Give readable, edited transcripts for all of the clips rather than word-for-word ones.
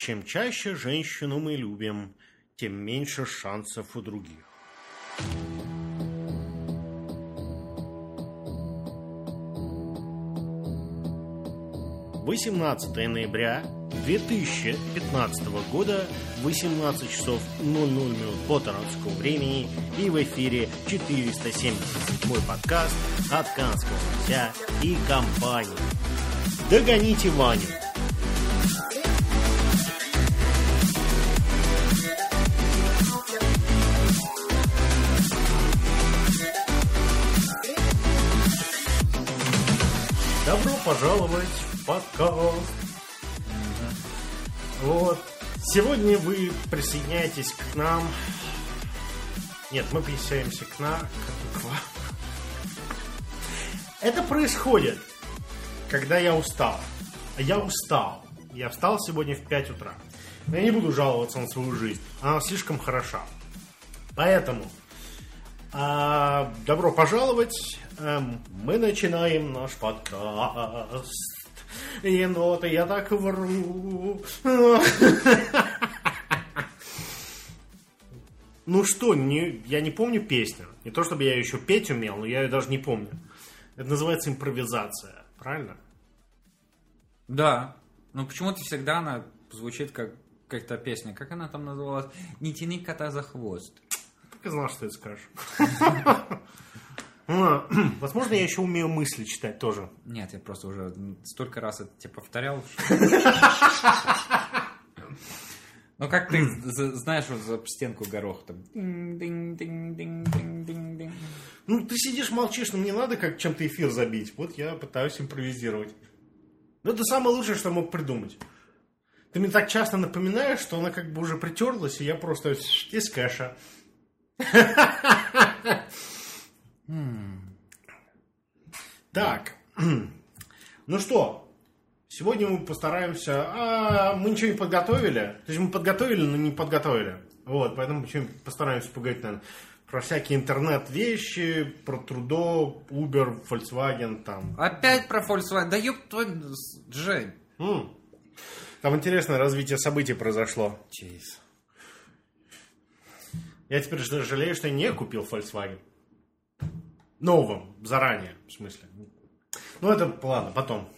Чем чаще женщину мы любим, тем меньше шансов у других. «18 ноября 2015 года, 18 часов 00 минут по торонтскому времени, и в эфире 470-й подкаст от Канского Лося и компании. Догоните Ваню!» Добро пожаловать в подкаст. Вот. Сегодня вы присоединяетесь к нам. Нет, мы присоединяемся к вам. Это происходит, когда я устал. Я устал. Я встал сегодня в 5 утра. Но я не буду жаловаться на свою жизнь. Она слишком хороша. Поэтому добро пожаловать. Мы начинаем наш подкаст. Еноты, я так вру. Ну что, я не помню песню. Не то чтобы я еще петь умел, но я ее даже не помню. Это называется импровизация, правильно? Да. Но почему-то всегда она звучит как какая-то песня. Как она там называлась? «Не тяни кота за хвост». Так и знал, что ты это скажешь. Возможно, я еще умею мысли читать тоже. Нет, я просто уже столько раз это тебе повторял. Ну, как ты знаешь, вот за стенку горох там. Ну, ты сидишь, молчишь, но мне надо как чем-то эфир забить. Вот я пытаюсь импровизировать. Ну, это самое лучшее, что мог придумать. Ты мне так часто напоминаешь, что она как бы уже притерлась, и я просто из кэша. Так, ну что, сегодня мы постараемся... мы ничего не подготовили. То есть мы подготовили, но не подготовили. Вот, поэтому постараемся поговорить, наверное, про всякие интернет-вещи, про Трудо, Uber, Volkswagen там. Опять про Volkswagen? Да ёб твой... Жень. Там интересное развитие событий произошло. Чейз. Я теперь жалею, что я не купил Volkswagen. Новым, заранее, в смысле. Ну, это, ладно, потом.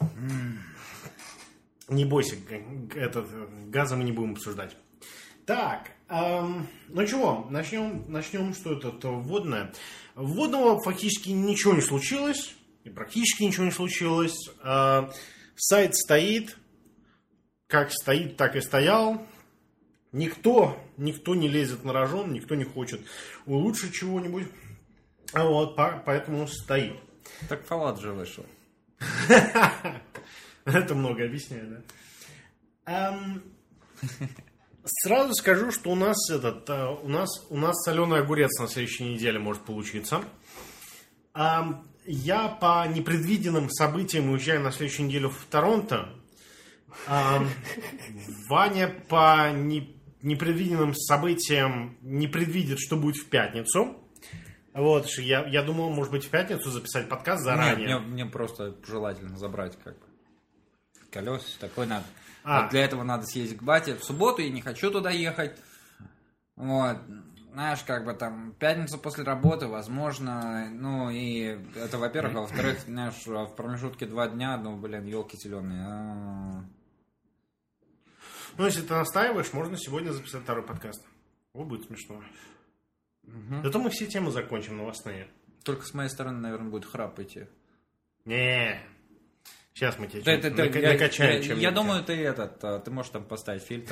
Не бойся, газа мы не будем обсуждать. Так, ну чего, начнем, что это вводное. Вводного фактически ничего не случилось, и практически ничего не случилось. Сайт стоит, как стоит, так и стоял. Никто не лезет на рожон, никто не хочет улучшить чего-нибудь. Вот, поэтому стоит. Так Fallout же вышел. Это много объясняет, да? Сразу скажу, что у нас соленый огурец на следующей неделе может получиться. Я по непредвиденным событиям уезжаю на следующую неделю в Торонто. Ваня по непредвиденным событиям не предвидит, что будет в пятницу. Вот, я думал, может быть, в пятницу записать подкаст заранее. Нет, мне просто желательно забрать как бы колес, такой надо. Вот для этого надо съездить к бате. В субботу я не хочу туда ехать. Вот, знаешь, как бы там пятницу после работы, возможно, ну и это, во-первых, а во-вторых, знаешь, в промежутке 2 дня, ну, блин, елки зеленые. Ну, если ты настаиваешь, можно сегодня записать второй подкаст. О, будет смешно. Зато мы все темы закончим новостные. Только с моей стороны, наверное, будет храп идти. Не, сейчас мы тебе накачаем чем-нибудь. Я думаю, ты можешь там поставить фильтр.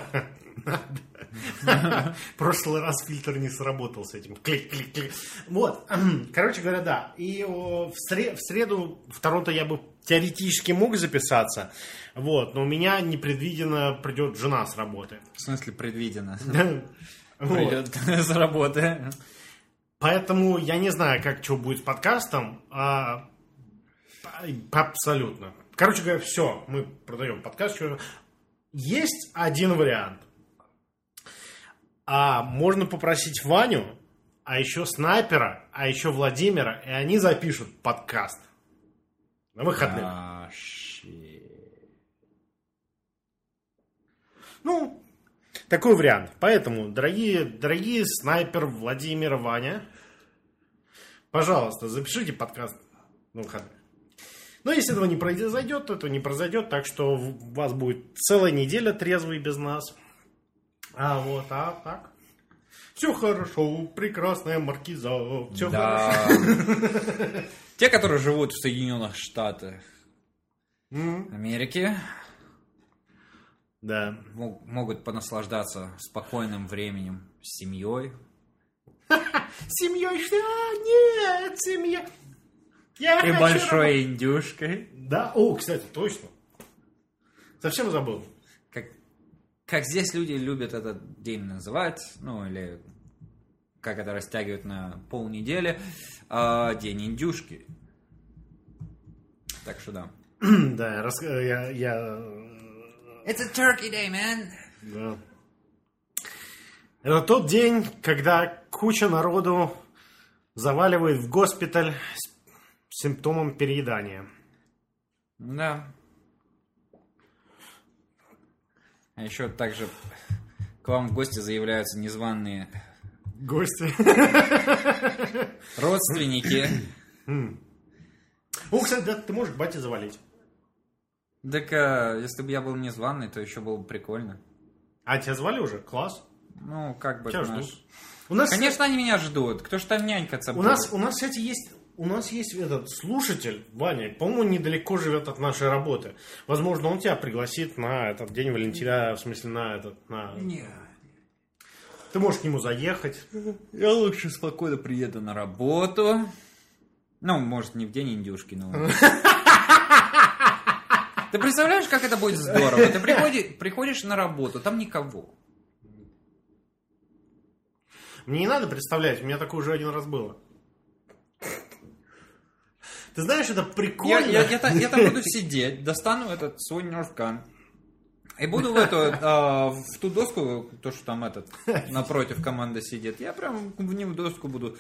В прошлый раз фильтр не сработал с этим. Клик-клик-клик. Вот, короче говоря, да. И в среду в Торонто я бы теоретически мог записаться. Вот, но у меня непредвиденно придет жена с работы. В смысле предвиденно? Придет с работы. Поэтому я не знаю, что будет с подкастом. Абсолютно. Короче говоря, все, мы продаем подкаст. Есть один вариант. Можно попросить Ваню, а еще Снайпера, а еще Владимира, и они запишут подкаст на выходных. Ну, такой вариант. Поэтому, дорогие снайпер Владимир, Ваня, пожалуйста, запишите подкаст на выходные. Но если этого не произойдет, то этого не произойдет. Так что у вас будет целая неделя трезвый без нас. А так. Все хорошо, прекрасная маркиза. Все хорошо. Те, которые живут в Соединенных Штатах Америки, да, могут понаслаждаться спокойным временем с семьей. Семьей что? Нет, семья. И большой индюшкой. Да, кстати, точно. Совсем забыл. Как здесь люди любят этот день называть, ну или как это растягивают на полнедели, день индюшки. Так что да. Да, я... It's a turkey day, man. Да. Это тот день, когда куча народу заваливает в госпиталь с симптомом переедания. Да. А еще также к вам в гости заявляются незваные гости. Родственники. Кстати, да, ты можешь бате завалить. Так, если бы я был незваный, то еще было бы прикольно. А тебя звали уже? Класс. Ну, как бы... Тебя ждут. У нас... Конечно, они меня ждут. Кто ж там нянькаться будет? У нас, кстати, есть... У нас есть этот слушатель, Ваня, по-моему, недалеко живет от нашей работы. Возможно, он тебя пригласит на этот день Валентина, в смысле, Нет. Ты можешь к нему заехать. Я лучше спокойно приеду на работу. Ну, может, не в день индюшки, но... Ты представляешь, как это будет здорово? Ты приходишь на работу, там никого. Мне не надо представлять, у меня такое уже один раз было. Ты знаешь, это прикольно. Я там буду сидеть, достану этот свой нерфкан и буду в ту доску, то, что там напротив команды сидит, я прям в нее в доску буду.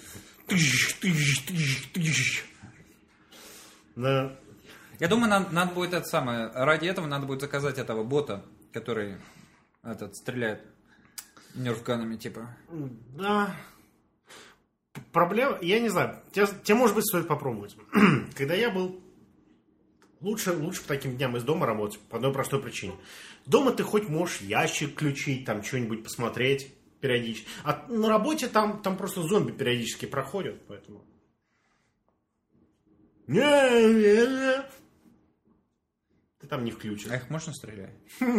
Да. Я думаю, надо будет ради этого надо будет заказать этого бота, который стреляет нерфганами, типа. Да. Проблема, я не знаю, тебе, может быть, стоит попробовать. Когда я был... Лучше по таким дням из дома работать, по одной простой причине. Дома ты хоть можешь ящик включить, там что-нибудь посмотреть периодически. А на работе там просто зомби периодически проходят, поэтому... Не. Ты там не включишь. А их можно стрелять?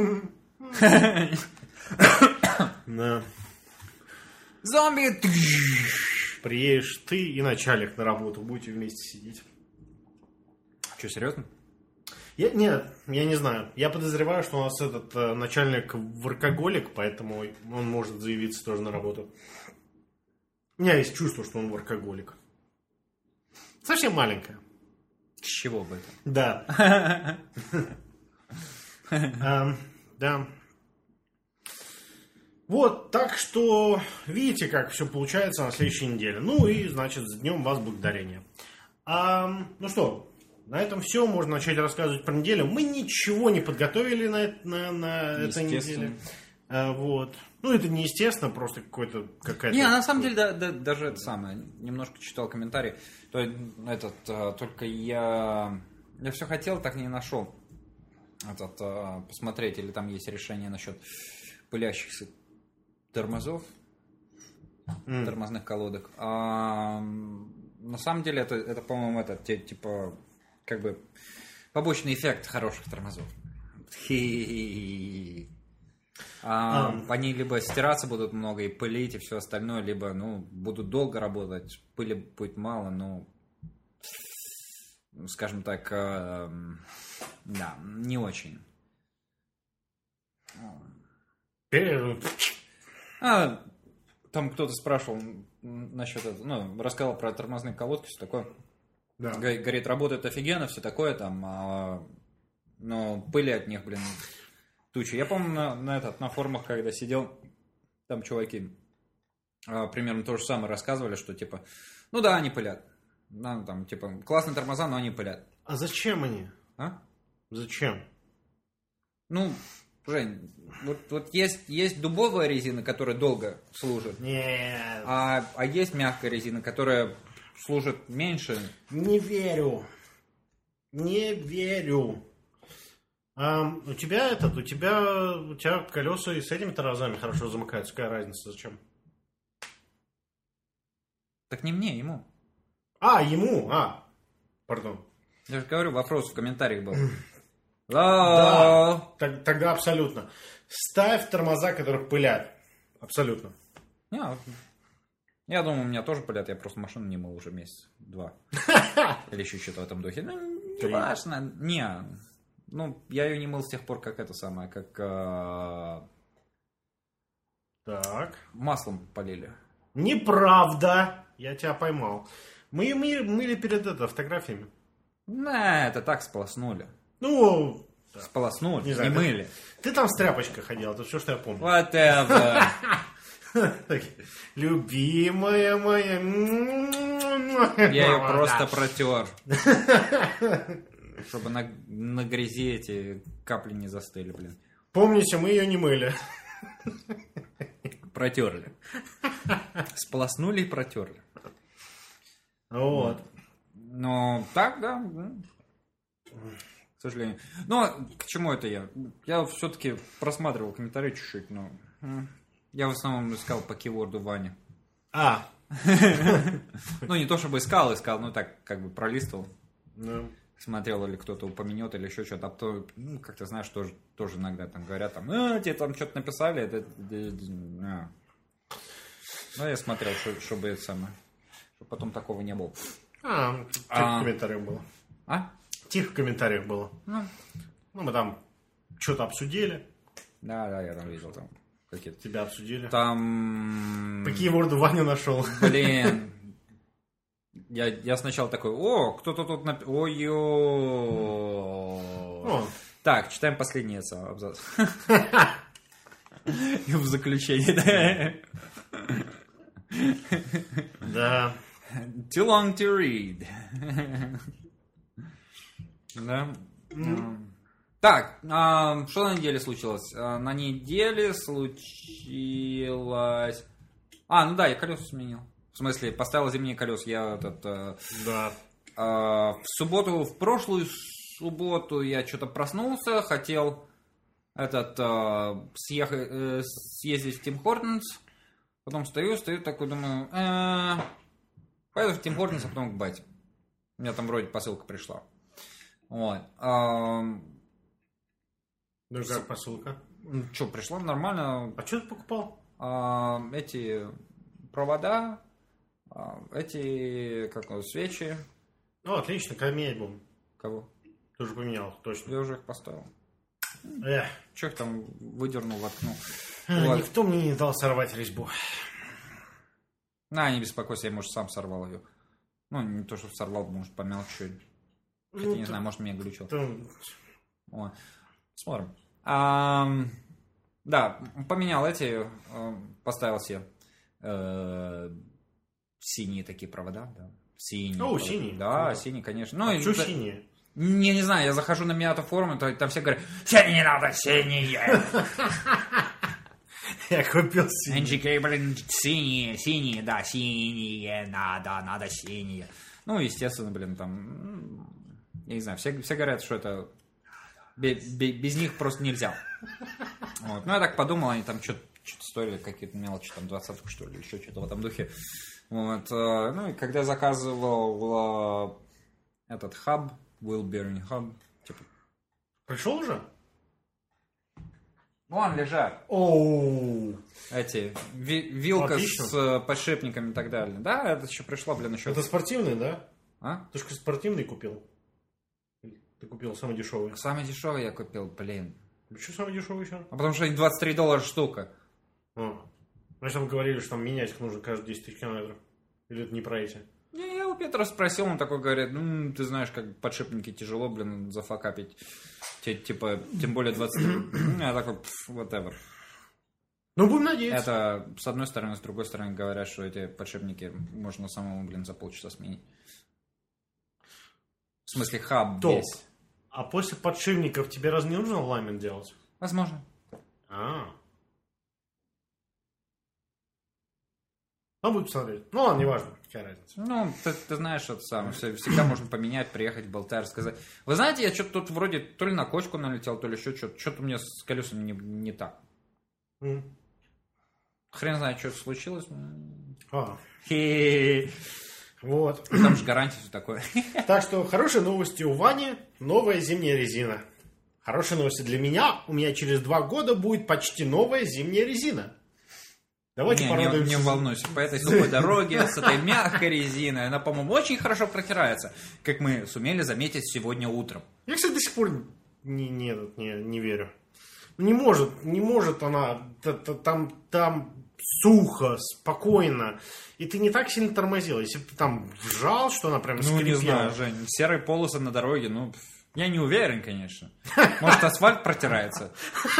Да. Зомби! Приедешь ты и начальник на работу, будете вместе сидеть. Что, серьезно? Нет, я не знаю. Я подозреваю, что у нас этот начальник воркоголик, поэтому он может заявиться тоже на работу. У меня есть чувство, что он воркоголик. Совсем маленькое. С чего бы это? Да. Да. Вот, так что видите, как все получается на следующей неделе. Ну и, значит, с Днем вас благодарения. Ну что, на этом все. Можно начать рассказывать про неделю. Мы ничего не подготовили на этой неделе. Вот. Ну, это неестественно, просто какая-то... Не, на самом деле, даже это самое. Немножко читал комментарии. Только я все хотел, так не нашел. Посмотреть, или там есть решение насчет пылящихся тормозов, тормозных колодок. На самом деле, это по-моему, типа, как бы, побочный эффект хороших тормозов. Они либо стираться будут много и пылить, и все остальное, либо, будут долго работать, пыли будет мало, скажем так, да, не очень. Там кто-то спрашивал насчет этого, рассказал про тормозные колодки, все такое. Да. Говорит, работает офигенно, все такое там, но пыли от них, тучи. Я помню на форумах, когда сидел, там чуваки примерно то же самое рассказывали, что типа, да, они пылят. Да, там, типа, классные тормоза, но они пылят. А зачем они? А? Зачем? Жень, вот есть дубовая резина, которая долго служит. Нет. А есть мягкая резина, которая служит меньше. Не верю. Не верю. У тебя колеса и с этими тормозами хорошо замыкаются. Какая разница? Зачем? Так не мне, ему. Ему. Пардон. Я же говорю, вопрос в комментариях был. Да, тогда абсолютно. Ставь тормоза, которых пылят. Абсолютно. Я думаю, у меня тоже пылят, я просто машину не мыл уже месяц-два. Или еще что-то в этом духе. Не важно. Я ее не мыл с тех пор, как Так. Маслом полили. Неправда. Я тебя поймал. Мы ее мыли перед фотографиями. Это так сполоснули. Да. Сполоснули, не знаю, мыли. Ты там с тряпочкой ходил, это все, что я помню. Whatever. Любимая моя. Я ее просто протер. Чтобы на грязи эти капли не застыли, блин. Помните, мы ее не мыли. Протерли. Сполоснули и протерли. Вот. Так, да. К сожалению. К чему это я? Я все-таки просматривал комментарии чуть-чуть, но я в основном искал по кейворду Вани. Не то чтобы искал, но так как бы пролистывал. Смотрел, или кто-то упомянет, или еще что-то. А то, как ты знаешь, тоже иногда там говорят, тебе там что-то написали. Я смотрел, чтобы это самое. Чтобы потом такого не было. Тихо в комментариях было. Тихо в комментариях было. Мы там что-то обсудили. Да, я там видел. Там какие-то. Тебя обсудили. Там... По кейворду Ваню нашел. Блин. Я сначала такой, кто-то тут Так, читаем последний абзац. И в заключение, да. Too long to read. Да. Так, что на неделе случилось? На неделе случилось... я колеса сменил. В смысле, поставил зимние колеса. Я Да. В прошлую субботу я что-то проснулся, хотел съездить в Тим Хортонс. Потом стою такой, думаю, поеду в Тим Хортонс, а потом к бате. У меня там вроде посылка пришла. Вот. Как посылка? Что, пришла нормально. А что ты покупал? Эти провода, свечи. Отлично, поменять будем. Кого? Ты уже поменял, точно. Я уже их поставил. Че их там выдернул, воткнул. Никто мне не дал сорвать резьбу. Не беспокойся, я, может, сам сорвал ее. Не то, что сорвал, может, помял чуть-чуть. Хотя, не знаю, может, меня глючил. Смотрим. Да, поменял эти, поставил себе синие такие провода. Да. Синие. Синие. Да, синие, конечно. Что синие? Не знаю, я захожу на Миато форум, там все говорят, синие не надо, синие. Я купил синие. NGK, блин, синие, да, синие, надо синие. Естественно, блин, там, я не знаю, все говорят, что это без них просто нельзя. Вот. Я так подумал, они там что-то стоили, какие-то мелочи, там 20-ку, что ли, еще что-то в этом духе. Вот. И когда заказывал этот хаб, Wheel Bearing Hub, типа... Пришел уже? Вон лежат. Эти, вилка с подшипниками и так далее. Да, это еще пришло, еще... Это спортивный, да? А? Ты же спортивный купил? Ты купил самый дешевый? Самый дешевый я купил, блин. Почему самый дешевый еще? Потому что они $23 штука. Значит, там говорили, что там менять их нужно каждые 10 тысяч километров. Или это не про эти? Я у Петра спросил, он такой говорит, ты знаешь, как подшипники тяжело, блин, зафакапить. Типа, тем более 23. Я такой, whatever. Будем надеяться. Это с одной стороны, с другой стороны говорят, что эти подшипники можно самому, за полчаса сменить. В смысле, хаб весь. А после подшипников тебе разве не нужно алайнмент делать? Возможно. Будет посмотреть. Ну ладно, неважно, какая разница. Ну, ты знаешь, это самое. Всегда можно поменять, приехать в Болтайр, сказать. Вы знаете, я что-то тут вроде то ли на кочку налетел, то ли еще что-то. Что-то у меня с колесами не так. Хрен знает, что случилось. Вот. Там же гарантия, все такое. Так что хорошие новости у Вани. Новая зимняя резина. Хорошие новости для меня. У меня через 2 года будет почти новая зимняя резина. Давайте порадуемся. Не волнуйся, по этой сухой дороге, с этой мягкой резиной. Она, по-моему, очень хорошо протирается, как мы сумели заметить сегодня утром. Я, кстати, до сих пор не верю. Не может она. Там сухо, спокойно. И ты не так сильно тормозил. Если бы ты там вжал, что она прям скрипела. Не знаю, Жень, серые полосы на дороге, я не уверен, конечно. Может, асфальт протирается?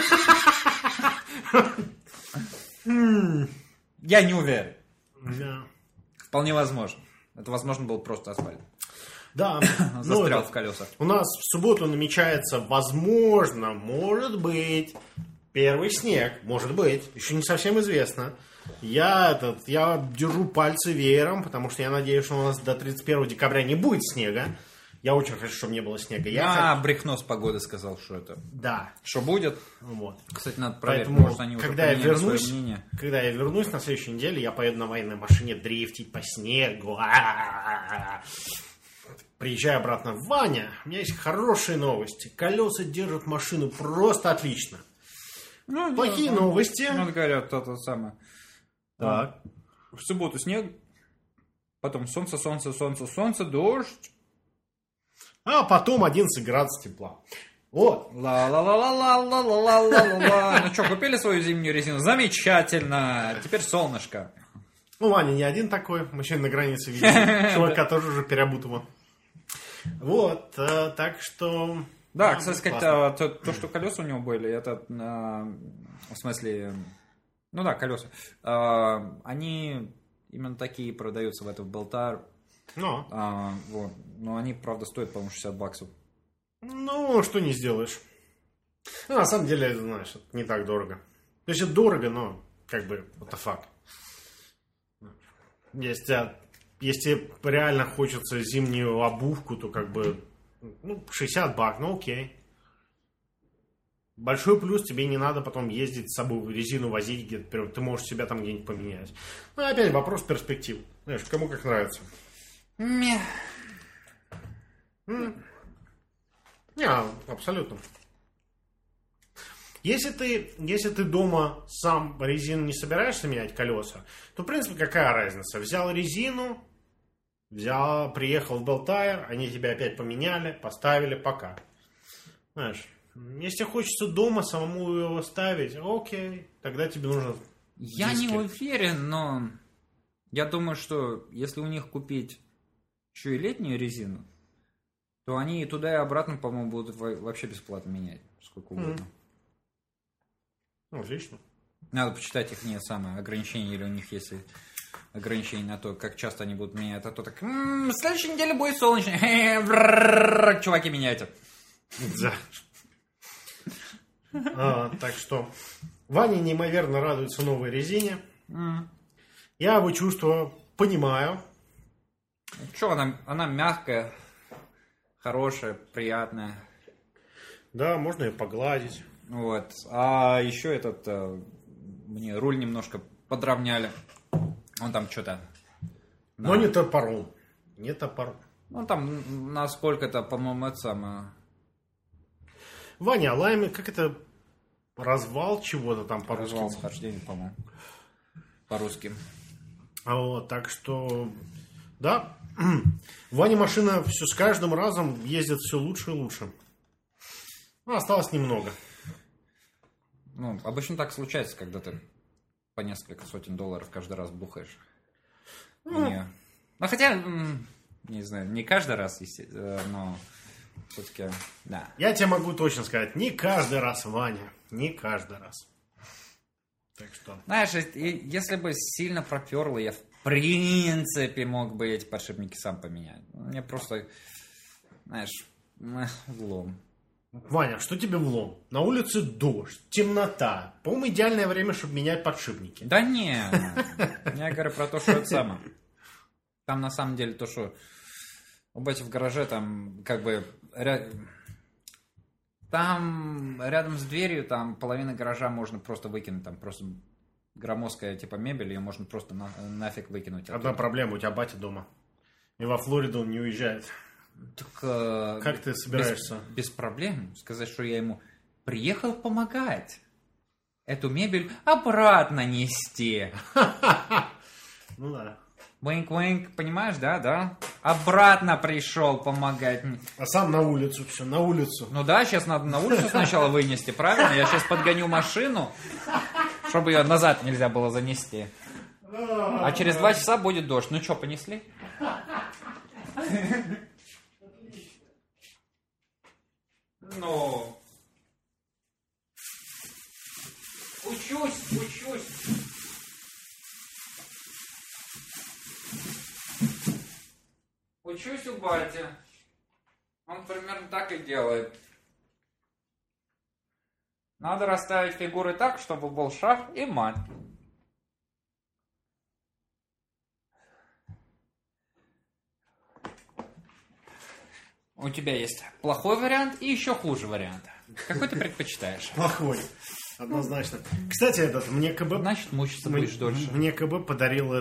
Я не уверен. Да. Вполне возможно. Это, возможно, был просто асфальт. Да. Застрял в колесах. У нас в субботу намечается, возможно, может быть, первый снег. Может быть. Еще не совсем известно. Я держу пальцы веером, потому что я надеюсь, что у нас до 31 декабря не будет снега. Я очень хочу, чтобы не было снега. Брехно с погоды сказал, что это. Да. Что будет. Вот. Кстати, надо проверить, поэтому, может, они уже поменяли свое мнение. Когда я вернусь на следующей неделе, я поеду на военной машине дрифтить по снегу. Приезжаю обратно. Ваня, у меня есть хорошие новости. Колеса держат машину просто отлично. Плохие новости. Говорят, то самое. Так. В субботу снег, потом солнце, дождь. А потом 11 градусов тепла. Вот. Ла-ла-ла-ла-ла-ла-ла-ла-ла. Ну что, купили свою зимнюю резину? Замечательно. Теперь солнышко. Ваня не один такой. Мы сегодня на границе видели. Чувака тоже уже переобутого. Вот. Так что... Да, кстати сказать, то, что колеса у него были, это... В смысле... Ну да, колеса. Они именно такие продаются в этом Болтайр. Вот. Но они, правда, стоят, по-моему, $60. Ну, что не сделаешь. На самом деле, знаешь, это не так дорого. То есть, это дорого, но, как бы, what the fuck. Если реально хочется зимнюю обувку, то, как бы, $60, ну, окей. Большой плюс, тебе не надо потом ездить с собой, резину возить где-то, ты можешь себя там где-нибудь поменять. Ну, опять вопрос перспектив. Знаешь, кому как нравится. Не, абсолютно. Если ты дома сам резину не собираешься менять, колеса, то, в принципе, какая разница? Взял резину, приехал в Болтайр, они тебя опять поменяли, поставили, пока. Знаешь, если хочется дома самому его ставить, окей, тогда тебе нужно Я не уверен, но я думаю, что если у них купить еще и летнюю резину, то они и туда, и обратно, по-моему, будут вообще бесплатно менять. Сколько угодно. Отлично. Надо почитать их ограничения, или у них есть ограничения на то, как часто они будут менять. А то так, в следующей неделе будет солнечно. Чуваки, меняйте. Да. Так что Ваня неимоверно радуется новой резине. Я его чувство понимаю. Что, она мягкая, хорошая, приятная. Да, можно ее погладить. Вот. А еще мне руль немножко подровняли. Он там что-то... Но не топором. Не топором. Ну, там насколько-то, по-моему, это самое... Ваня, лайми, как это... Развал чего-то там по-русски? Развал схождения, по-моему. По-русски. Вот, так что... Да. Ваня машина все с каждым разом ездит все лучше и лучше. Ну, осталось немного. Ну, обычно так случается, когда ты по несколько сотен долларов каждый раз бухаешь. Ну, хотя, не знаю, не каждый раз, но все-таки, да. Я тебе могу точно сказать, не каждый раз, Ваня, не каждый раз. Так что... Знаешь, если бы сильно проперло, я в принципе мог бы эти подшипники сам поменять. Мне просто, знаешь, влом. Ваня, что тебе влом? На улице дождь, темнота. По-моему, идеальное время, чтобы менять подшипники. Да не, я говорю про то, что это самое. Там на самом деле то, что у бати в гараже там как бы... Там рядом с дверью, там половина гаража можно просто выкинуть. Там просто громоздкая типа мебель, ее можно просто нафиг выкинуть. Одна проблема, у тебя батя дома. И во Флориду он не уезжает. Так, как ты собираешься? Без проблем. Сказать, что я ему приехал помогать. Эту мебель обратно нести. Ну да. Винк-винк, понимаешь, да? Обратно пришел помогать. А сам на улицу, все, на улицу. Ну да, сейчас надо на улицу сначала вынести, правильно? Я сейчас подгоню машину, чтобы ее назад нельзя было занести. А через 2 часа будет дождь. Ну что, понесли? Ну... Учусь. Учусь у бати. Он примерно так и делает. Надо расставить фигуры так, чтобы был шах и мат. У тебя есть плохой вариант и еще хуже вариант. Какой ты предпочитаешь? Плохой. Однозначно. Кстати, мне КБ... Значит, мучиться будешь дольше. Мне КБ подарил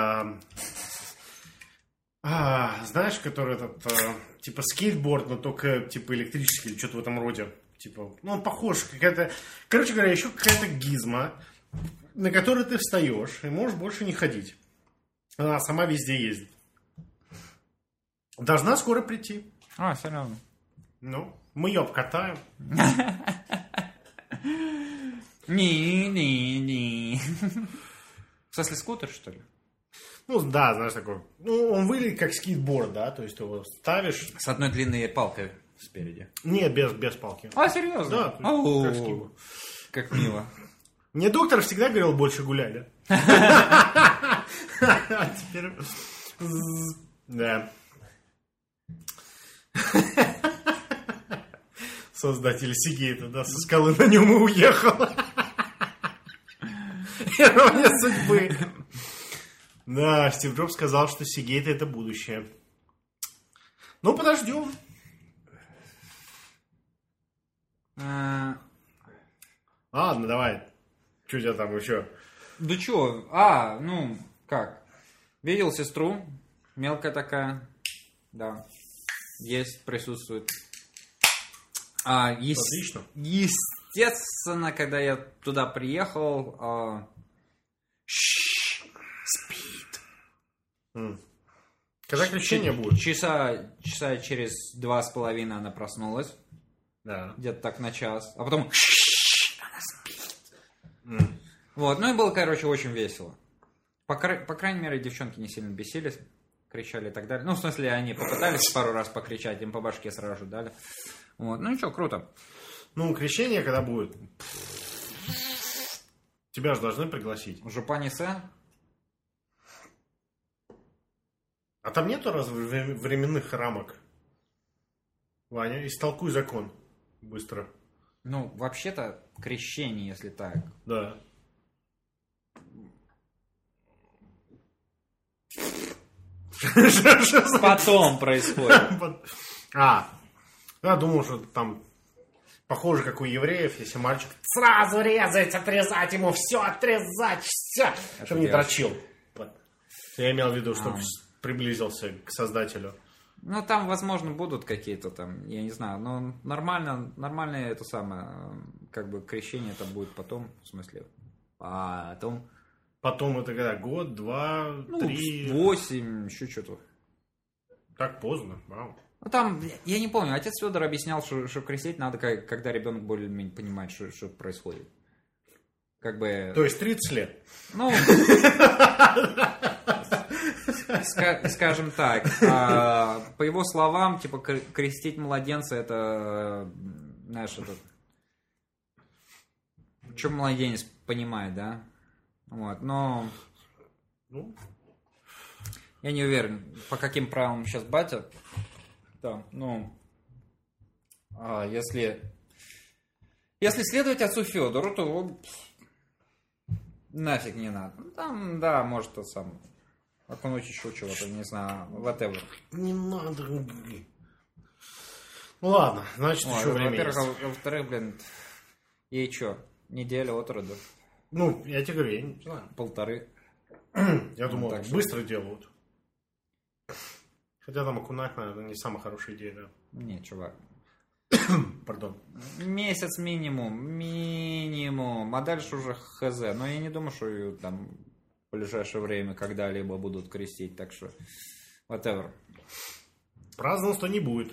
знаешь, который типа скейтборд, но только типа электрический или что-то в этом роде. Типа, ну, он похож, какая-то... Короче говоря, еще какая-то гизма, на которой ты встаешь и можешь больше не ходить. Она сама везде ездит. Должна скоро прийти. А, серьезно? Ну, мы ее обкатаем. Не. В смысле, скутер, что ли? Ну, да, знаешь, такой... Ну, он выглядит как скейтборд, да, то есть ты его ставишь... С одной длинной палкой спереди. Нет, без палки. А, серьезно? Да, как скейтборд. Как мило. Мне доктор всегда говорил, больше гуляли. А теперь... Да. Создатель Сигейта, да, со скалы на нем и уехал. Ирония судьбы. Да, Стив Джобс сказал, что Сигейт это будущее. Ну, подождем. Ладно, давай. Что у тебя там еще? Да что? Ну, как? Видел сестру. Мелкая такая. Да. Есть, присутствует. Отлично. Естественно, когда я туда приехал... спит. Когда крещение будет? Часа через 2,5 она проснулась. Да. Где-то так на час. А потом... Она спит. Вот, ну и было, короче, очень весело. По крайней мере, девчонки не сильно бесились. Кричали и так далее. Ну, в смысле, они попытались пару раз покричать, им по башке сразу же дали. Вот, ну ничего, круто. Ну, крещение когда будет? Тебя же должны пригласить. Жупанисе? А там нету временных рамок? Ваня, истолкуй закон. Быстро. Ну, вообще-то, крещение, если так. Да. Потом происходит. Я думал, что там похоже, как у евреев, если мальчик сразу резать, отрезать ему, все отрезать, все, чтобы не дрочил. Я имел в виду, чтобы приблизился к создателю. Ну, там, возможно, будут какие-то там, я не знаю, но нормально это самое, как бы крещение это будет потом, в смысле, потом. Потом это когда? Год, 2, 3? 8, еще что-то. Так поздно, вау. Ну, там, я не помню, отец Федор объяснял, что крестить надо, когда ребенок более-менее понимает, что происходит. Как бы... То есть 30 лет? Ну... Скажем так, по его словам, типа, крестить младенца, это, знаешь, это... Что младенец понимает, да? Вот, но... Я не уверен, по каким правилам сейчас батя. Да, ну... Если следовать отцу Федору, то нафиг не надо. Там, да, может, тот сам окунуть еще чего-то, не знаю, whatever. Не надо. Ну ладно, значит, еще время есть. Во-вторых, блин, ей что, неделя от роду? Ну, я тебе говорю, я не знаю. 1,5. Я думал, так быстро делают. Хотя там окунать, наверное, не самая хорошая идея, да? Не, чувак. Пардон. Месяц минимум. А дальше уже хз. Но я не думаю, что ее там в ближайшее время когда-либо будут крестить. Так что, whatever. Празднованства не будет.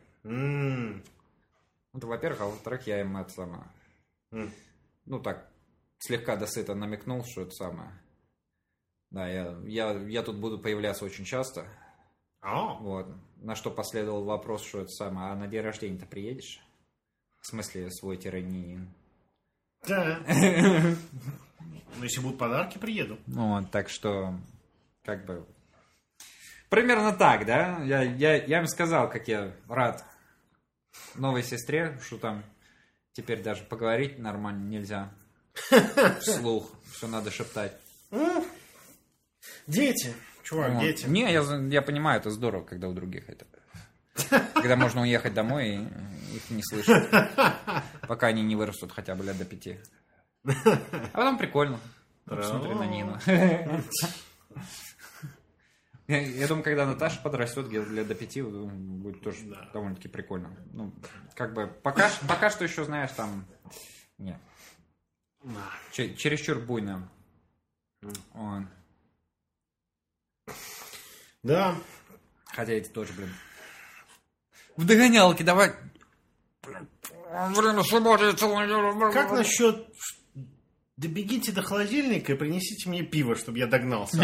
Это, во-первых, а во-вторых, я им это самое... Ну так, слегка досыто намекнул, что это самое... Да, я тут буду появляться очень часто. Вот. На что последовал вопрос, что это самое, а на день рождения-то приедешь? В смысле, свой тиранин? Да. Ну, если будут подарки, приеду. Вот, так что, как бы... Примерно так, да? Я им сказал, как я рад новой сестре, что там теперь даже поговорить нормально нельзя. Вслух. Все надо шептать. Дети. Чувак, вот. Дети. Не, я понимаю, это здорово, когда у других это... Когда можно уехать домой и их не слышать. Пока они не вырастут хотя бы лет до 5. А потом прикольно. Посмотри на Нину. Я думаю, когда Наташа подрастет лет до 5, будет тоже довольно-таки прикольно. Ну, как бы, пока что еще, знаешь, там... Нет. Чересчур буйно. Да. Хотя эти тоже, блин. В догонялке давай. Время свободы. Как насчет... Добегите до холодильника и принесите мне пиво, чтобы я догнался.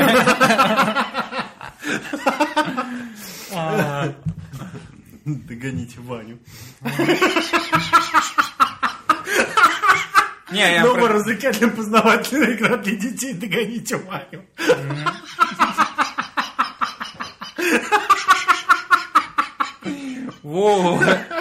Догоните Ваню. Новая развлекательно-познавательная игра для детей. Догоните Ваню. Воу.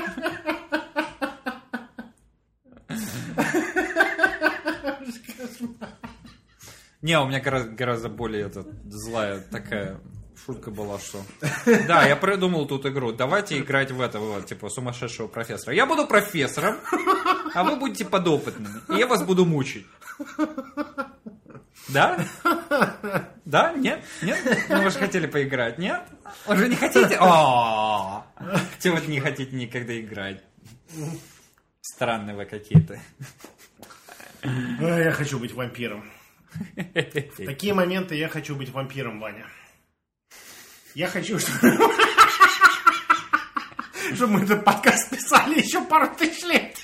Не, у меня гораздо более злая такая шутка была, что... Да, я придумал тут игру. Давайте играть в это, вот, типа, сумасшедшего профессора. Я буду профессором, а вы будете подопытными. И я вас буду мучить. Да? Да? Нет? Нет? Ну, вы же хотели поиграть, нет? Уже не хотите? Чего вы не хотите никогда играть? Странные вы какие-то. Я хочу быть вампиром. В такие моменты я хочу быть вампиром, Ваня. Я хочу, чтобы мы этот подкаст писали еще пару тысяч лет.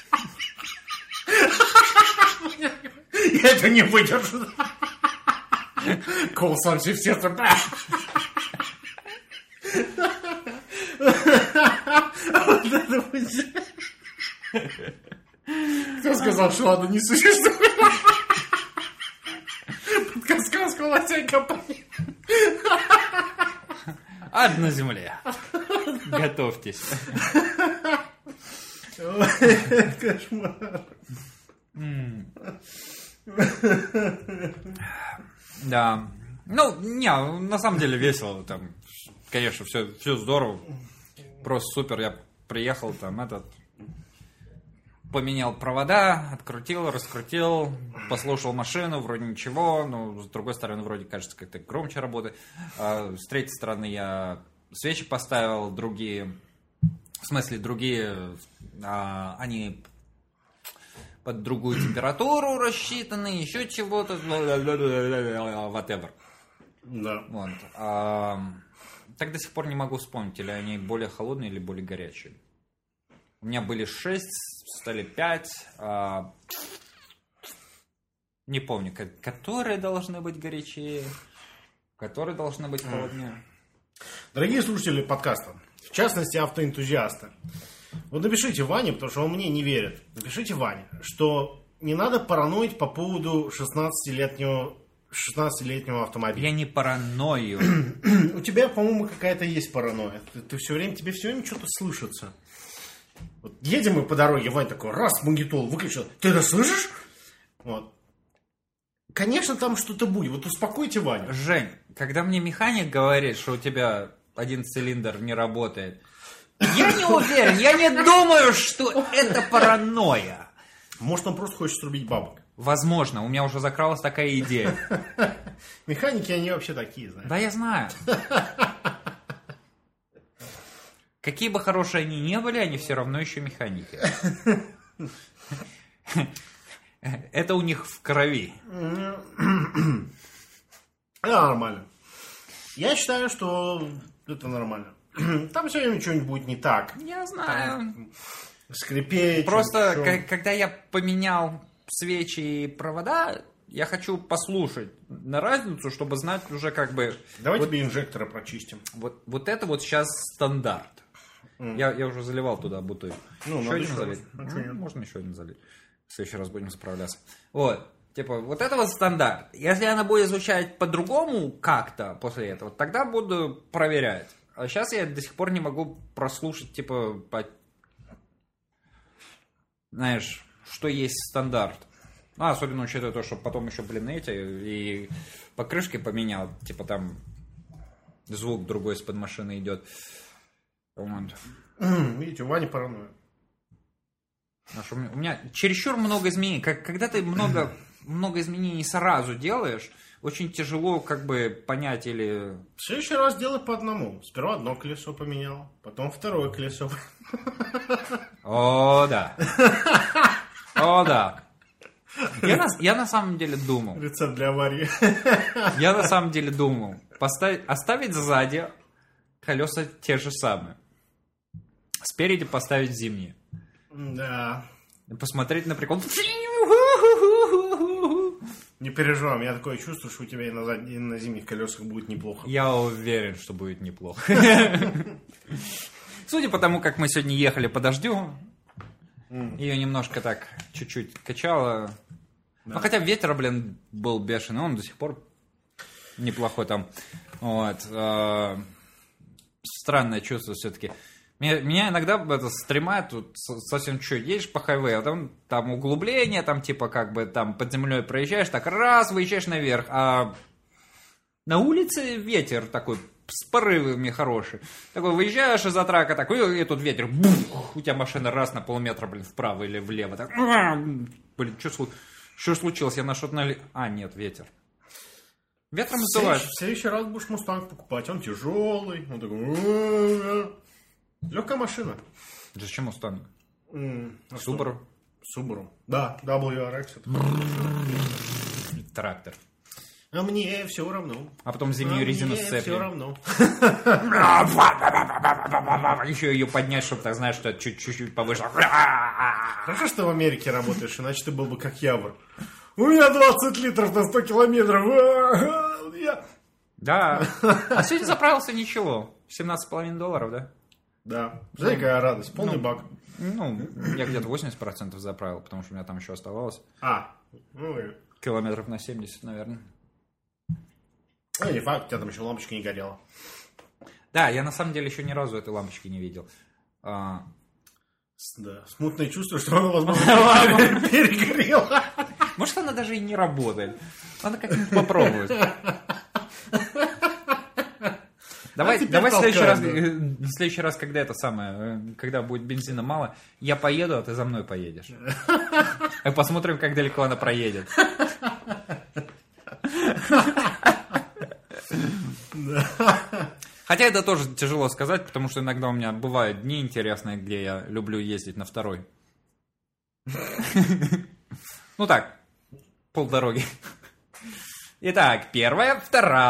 Я это не выдержу. Кол сам себе в сердце. Кто сказал, что ладно, не существует? Подсказка властей компании. Ад на земле. Готовьтесь. Кошмар. Да. Ну, не, на самом деле весело. Там, конечно, все здорово. Просто супер. Я приехал, там, поменял провода, открутил, раскрутил, послушал машину, вроде ничего, но с другой стороны, вроде кажется, как-то громче работает. С третьей стороны, я свечи поставил, другие, они под другую температуру рассчитаны, еще чего-то, whatever. Да. Вот. Так до сих пор не могу вспомнить, или они более холодные, или более горячие. У меня были 6, стали 5. Не помню, которые должны быть горячее, которые должны быть холоднее. Дорогие слушатели подкаста, в частности автоэнтузиасты, вот напишите Ване, потому что он мне не верит. Напишите Ване, что не надо параноить по поводу 16-летнего автомобиля. Я не параною. У тебя, по-моему, какая-то есть паранойя. Тебе все время что-то слышится. Вот едем мы по дороге, Вань такой, раз, магнитолу выключил. Ты это слышишь? Вот. Конечно, там что-то будет. Вот успокойте Ваню. Жень, когда мне механик говорит, что у тебя один цилиндр не работает, я не уверен, я не думаю, что это паранойя. Может, он просто хочет срубить бабок. Возможно, у меня уже закралась такая идея. Механики, они вообще такие, знаешь. Да, я знаю. Какие бы хорошие они ни были, они все равно еще механики. Это у них в крови. Нормально. Я считаю, что это нормально. Там все время что-нибудь будет не так. Я знаю. Там скрипеть. Просто, когда я поменял свечи и провода, я хочу послушать на разницу, чтобы знать уже как бы... Давай тебе инжекторы прочистим. Вот это вот сейчас стандарт. Я уже заливал туда бутыль. Ну, еще один залить? Можно еще один залить. В следующий раз будем справляться. Вот. Типа, вот это вот стандарт. Если она будет звучать по-другому как-то после этого, тогда буду проверять. А сейчас я до сих пор не могу прослушать, типа, знаешь, что есть стандарт. Особенно учитывая то, что потом еще, эти и покрышки поменял. Типа там звук другой из-под машины идет. Вот. Видите, у Вани паранойя. У меня чересчур много изменений. Когда ты много изменений сразу делаешь, очень тяжело как бы понять или... В следующий раз делай по одному. Сперва одно колесо поменял, потом второе колесо. О, да. О, да. Я на самом деле думал. Рецепт для аварии. Я на самом деле думал. Оставить сзади колеса те же самые. Спереди поставить зимние. Да. Посмотреть на прикол. Не переживай, у меня такое чувство, что у тебя и на зимних колесах будет неплохо. Я уверен, что будет неплохо. Судя по тому, как мы сегодня ехали по дождю, ее немножко так чуть-чуть качало. Да. Ну, хотя ветер, был бешеный, он до сих пор неплохой там. Вот. Странное чувство все-таки. Меня иногда это стремает, тут совсем чуть едешь по хайвею, а там углубление, там типа как бы там под землей проезжаешь, так раз выезжаешь наверх, а на улице ветер такой с порывами хороший. Такой выезжаешь из-за трака, такой, и тут ветер, бух, у тебя машина раз на полметра, вправо или влево. Так, что случилось? Я на что-то нет, ветер. Ветром сдувает. В следующий раз будешь Мустанг покупать, он тяжелый, он такой... Легкая машина. Зачем Мустанг? Subaru. Да, WRX. Трактор. А мне все равно. А потом зимнюю резину сцепили. Все равно. Еще ее поднять, чтобы так знаешь, что это чуть-чуть повыше. Хорошо, что в Америке работаешь, иначе ты был бы как Явор. У меня 20 литров на 100 километров. Да. А сегодня заправился ничего. $17,5, да? Да. Знаете, какая радость. Полный бак. Я где-то 80% заправил, потому что у меня там еще оставалось. Километров на 70, наверное. Не факт, у тебя там еще лампочка не горела. Да, я на самом деле еще ни разу этой лампочки не видел. Да, смутное чувство, что она, возможно, перегорела. Может, она даже и не работает. Надо как-нибудь попробовать. Давай в следующий раз, когда будет бензина мало, я поеду, а ты за мной поедешь. И посмотрим, как далеко она проедет. Хотя это тоже тяжело сказать, потому что иногда у меня бывают дни интересные, где я люблю ездить на второй. Ну так, полдороги. Итак, первая,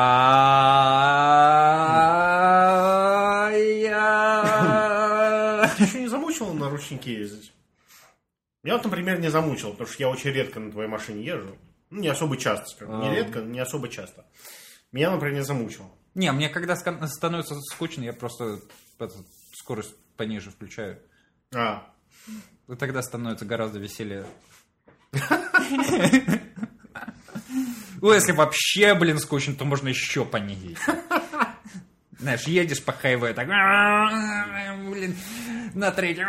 вторая. Ты еще не замучил на ручнике ездить? Я вот, например, не замучил, потому что я очень редко на твоей машине езжу. Не особо часто, скажем. Не редко, не особо часто. Меня, например, не замучил. Не, мне когда становится скучно, я просто скорость пониже включаю. И тогда становится гораздо веселее. Ну, если вообще, скучно, то можно еще понизить. Знаешь, едешь по хайвею, так... На третьем.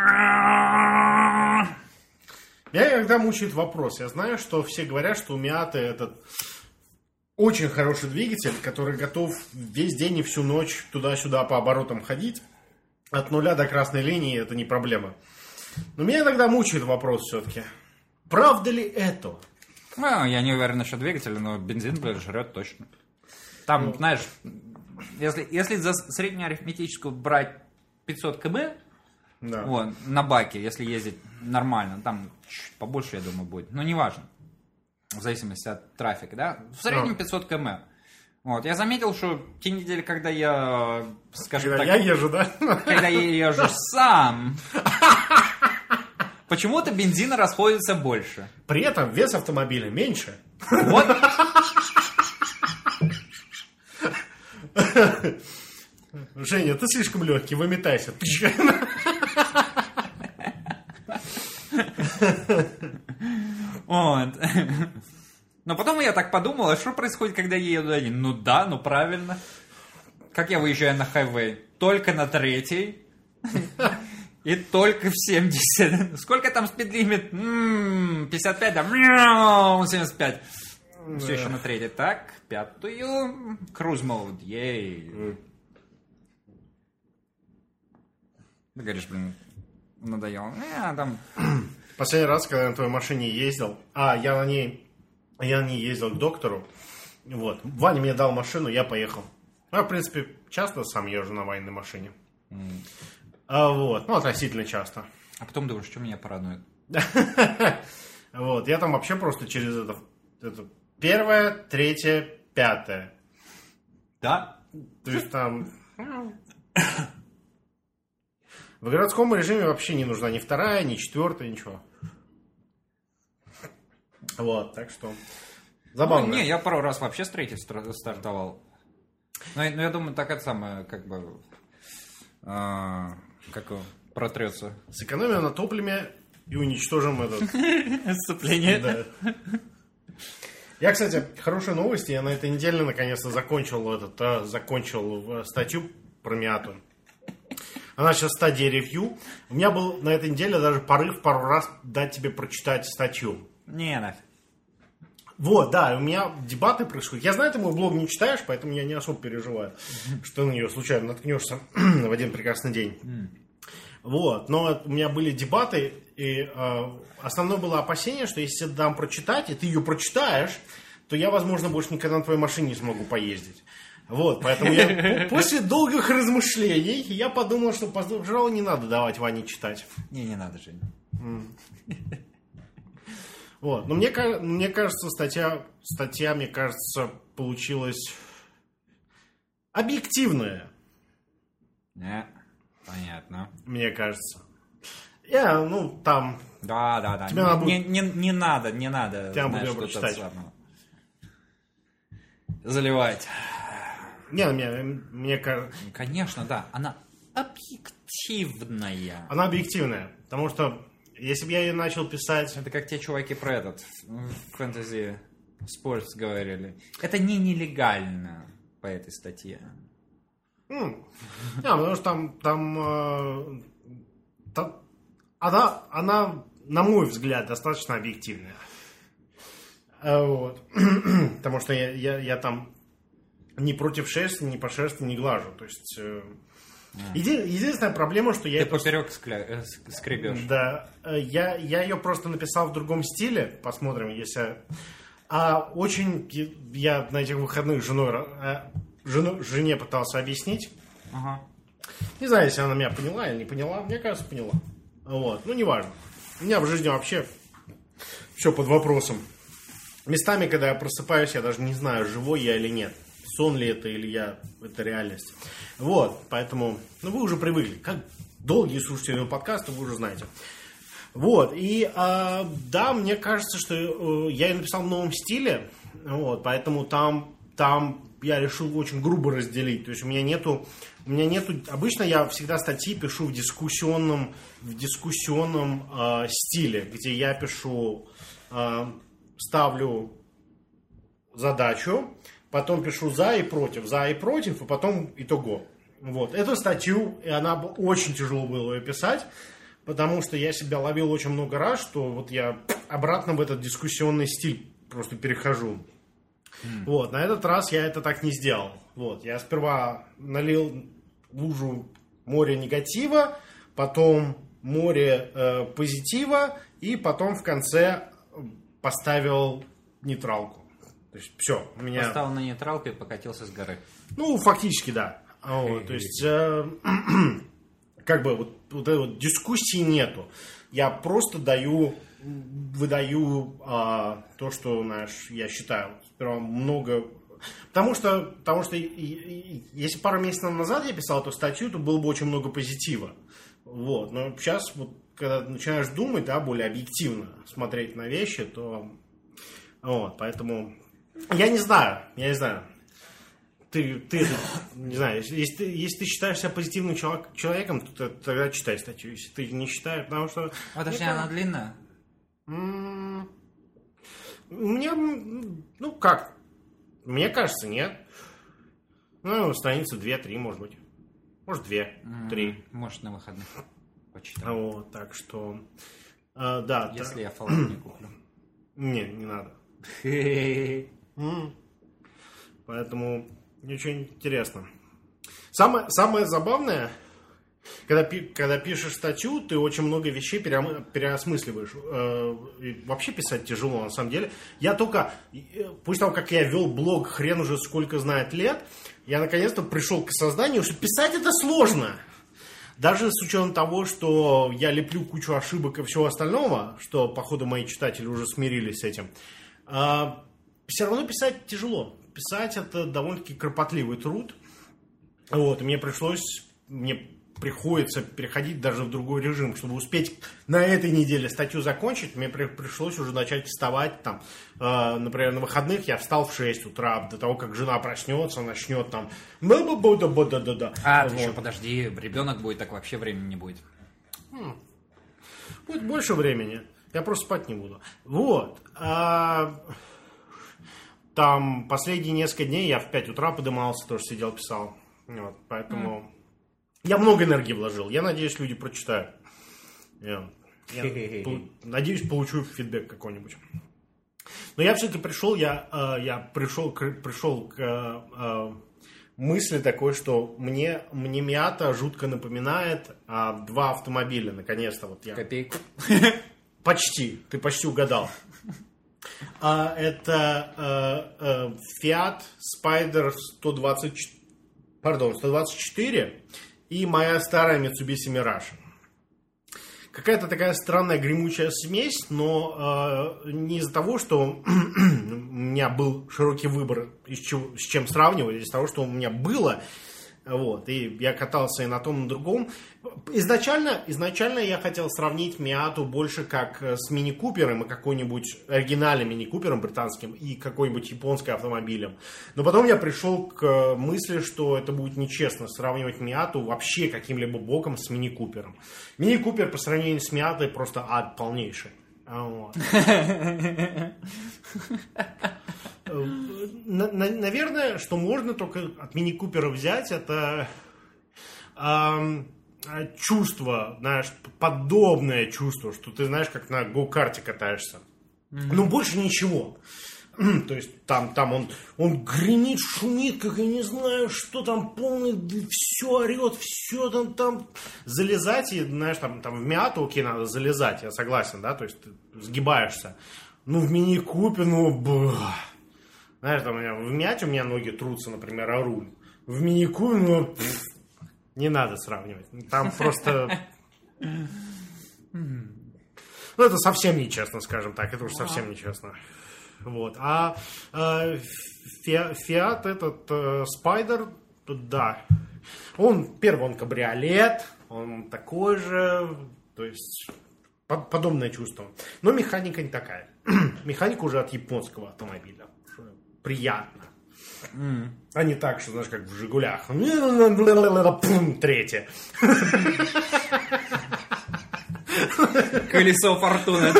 Меня иногда мучает вопрос. Я знаю, что все говорят, что у Миаты этот очень хороший двигатель, который готов весь день и всю ночь туда-сюда по оборотам ходить. От нуля до красной линии это не проблема. Но меня иногда мучает вопрос все-таки. Правда ли это? Ну, я не уверен насчет двигателя, но бензин, блядь, жрет точно. Там, знаешь, если за среднеарифметическую брать 500 км, да. Вот, на баке, если ездить нормально, там чуть побольше, я думаю, будет. Но неважно. В зависимости от трафика, да? В среднем 500 км. Вот. Я заметил, что те недели, когда я, скажем когда так... я езжу, да? Когда я езжу сам... Почему-то бензина расходится больше. При этом вес автомобиля меньше. Вот. Женя, ты слишком легкий, выметайся. Вот. Но потом я так подумал, а что происходит, когда я еду один? Ну да, ну правильно. Как я выезжаю на хайвей? Только на 3-й. И только в 70. Сколько там спидлимит? 55, да? 75. Все еще на 3-й. Так, 5-ю. Cruise mode. Ей. Ты говоришь, блин, надоело. Там... Последний раз, когда я на твоей машине ездил, я на ней ездил к доктору, вот, Ваня мне дал машину, я поехал. Я, в принципе, часто сам езжу на Ваниной машине. Вот, ну, относительно часто. А потом думаешь, что меня порадует? Вот, я там вообще просто через это 1-я, 3-я, 5-я. Да? То есть там... В городском режиме вообще не нужна ни 2-я, ни 4-я, ничего. Вот, так что... Забавно. Ну, не, я пару раз вообще с 3-й стартовал. Но я думаю, так это самое, как бы... как протрется. Сэкономим на топливе и уничтожим этот... Сцепление. Да. Я, кстати, хорошие новости. Я на этой неделе наконец-то закончил статью про Миату. Она сейчас в стадии ревью. У меня был на этой неделе даже порыв пару раз дать тебе прочитать статью. Не, нафиг. Вот, да, у меня дебаты происходят. Я знаю, ты мой блог не читаешь, поэтому я не особо переживаю, что на нее случайно наткнешься в один прекрасный день. Вот, но у меня были дебаты, и основное было опасение, что если я дам прочитать, и ты ее прочитаешь, то я, возможно, больше никогда на твоей машине не смогу поездить. Вот, поэтому я после долгих размышлений я подумал, что, пожалуй, не надо давать Ване читать. Не надо, Женя. Вот, но мне кажется, статья, мне кажется, получилась объективная. Понятно. Мне кажется. Там... Да. Тебе надо будет... Не надо. Тебя буду прочитать. Заливать. Мне кажется... Конечно, да. Она объективная. Она объективная, потому что если бы я ее начал писать... Это как те чуваки про этот фэнтези спортс говорили. Это не нелегально по этой статье. Потому что она, на мой взгляд, достаточно объективная. Вот. Потому что я там ни против шерсти, ни по шерсти не глажу. То есть... Единственная проблема, что я... Ты поперек скребешь. Да. Я ее просто написал в другом стиле. Посмотрим, если... Я на этих выходных жене пытался объяснить. Ага. Не знаю, если она меня поняла или не поняла. Мне кажется, поняла. Вот. Ну, неважно. У меня в жизни вообще все под вопросом. Местами, когда я просыпаюсь, я даже не знаю, живой я или нет. Сон ли это или это реальность. Вот, поэтому, вы уже привыкли. Как долгие слушатели этого подкаста, вы уже знаете. Вот, и да, мне кажется, что я ее написал в новом стиле, вот, поэтому там я решил очень грубо разделить. То есть у меня нету, обычно я всегда статьи пишу в дискуссионном стиле, где я пишу, ставлю задачу, потом пишу за и против, и потом итого. Вот. Эту статью, и она очень тяжело было ее писать, потому что я себя ловил очень много раз, что вот я обратно в этот дискуссионный стиль просто перехожу. Вот. На этот раз я это так не сделал. Вот. Я сперва налил лужу море негатива, потом море позитива, и потом в конце поставил нейтралку. То есть все, у меня... Поставил на нейтралку и покатился с горы. Ну, фактически, да. Вот, то есть, как бы вот этой вот дискуссии нету. Я просто выдаю то, что, знаешь, я считаю. Сперва много... Потому что если пару месяцев назад я писал эту статью, то было бы очень много позитива. Вот. Но сейчас, вот, когда начинаешь думать, да, более объективно смотреть на вещи, то... Вот, поэтому... Я не знаю. Ты не знаю, если ты считаешь себя позитивным человеком, то тогда читай статью. Если ты не считаешь, потому что... Подожди, она длинная? Мне, ну как, мне кажется, нет. Ну, страницы 2-3, может быть. Может, 2-3. Может, на выходных почитаю. Вот, так что... да. Если я Fallout не куплю. Не надо. Поэтому ничего интересного. Самое забавное, когда пишешь статью, ты очень много вещей переосмысливаешь. И вообще писать тяжело, на самом деле. Я только, после того, как я вел блог хрен уже сколько знает лет, я наконец-то пришел к осознанию, что писать это сложно. Даже с учетом того, что я леплю кучу ошибок и всего остального, что, походу, мои читатели уже смирились с этим, все равно писать тяжело. Писать это довольно-таки кропотливый труд. Вот, и мне приходится переходить даже в другой режим. Чтобы успеть на этой неделе статью закончить, мне пришлось уже начать вставать там, например, на выходных я встал в 6 утра, до того, как жена проснется, начнет там... Вот. Еще подожди, ребенок будет, так вообще времени не будет. Будет больше времени. Я просто спать не буду. Вот. Там последние несколько дней я в 5 утра подымался, тоже сидел, писал. Вот, поэтому я много энергии вложил. Я надеюсь, люди прочитают. Я надеюсь, получу фидбэк какой-нибудь. Но я все-таки пришел к мысли такой, что мне Miata жутко напоминает 2 автомобиля. Наконец-то вот я. Копейку. Почти. Ты почти угадал. Это Fiat Spider 124 и моя старая Mitsubishi Mirage. Какая-то такая странная гремучая смесь, но не из-за того, что у меня был широкий выбор, с чем сравнивать, из-за того, что у меня было. Вот, и я катался и на том, и на другом. Изначально я хотел сравнить Miata больше как с мини-купером и какой-нибудь оригинальным мини-купером британским и какой-нибудь японским автомобилем. Но потом я пришел к мысли, что это будет нечестно сравнивать Miata вообще каким-либо боком с мини-купером. Мини-купер по сравнению с Miata просто ад полнейший. Вот. Наверное, что можно только от мини-купера взять, это чувство, знаешь, подобное чувство, что ты знаешь, как на го-карте катаешься. Но больше ничего. То есть там он гремит, шумит, как я не знаю, что там полный, все орет, все там залезать, и, знаешь, там в Miata, окей, надо залезать, я согласен, да, то есть ты сгибаешься. Ну, в мини-купе, знаешь, там в Miata у меня ноги трутся, например, о руль. В мини-купе, не надо сравнивать. Там просто... Ну, это совсем нечестно, скажем так, это уж совсем нечестно. Вот. А Fiat этот Spider, да, он кабриолет, он такой же, то есть подобное чувство. Но механика не такая. Механика уже от японского автомобиля. Приятно. А не так, что, знаешь, как в «Жигулях». Третье. Колесо фортуны.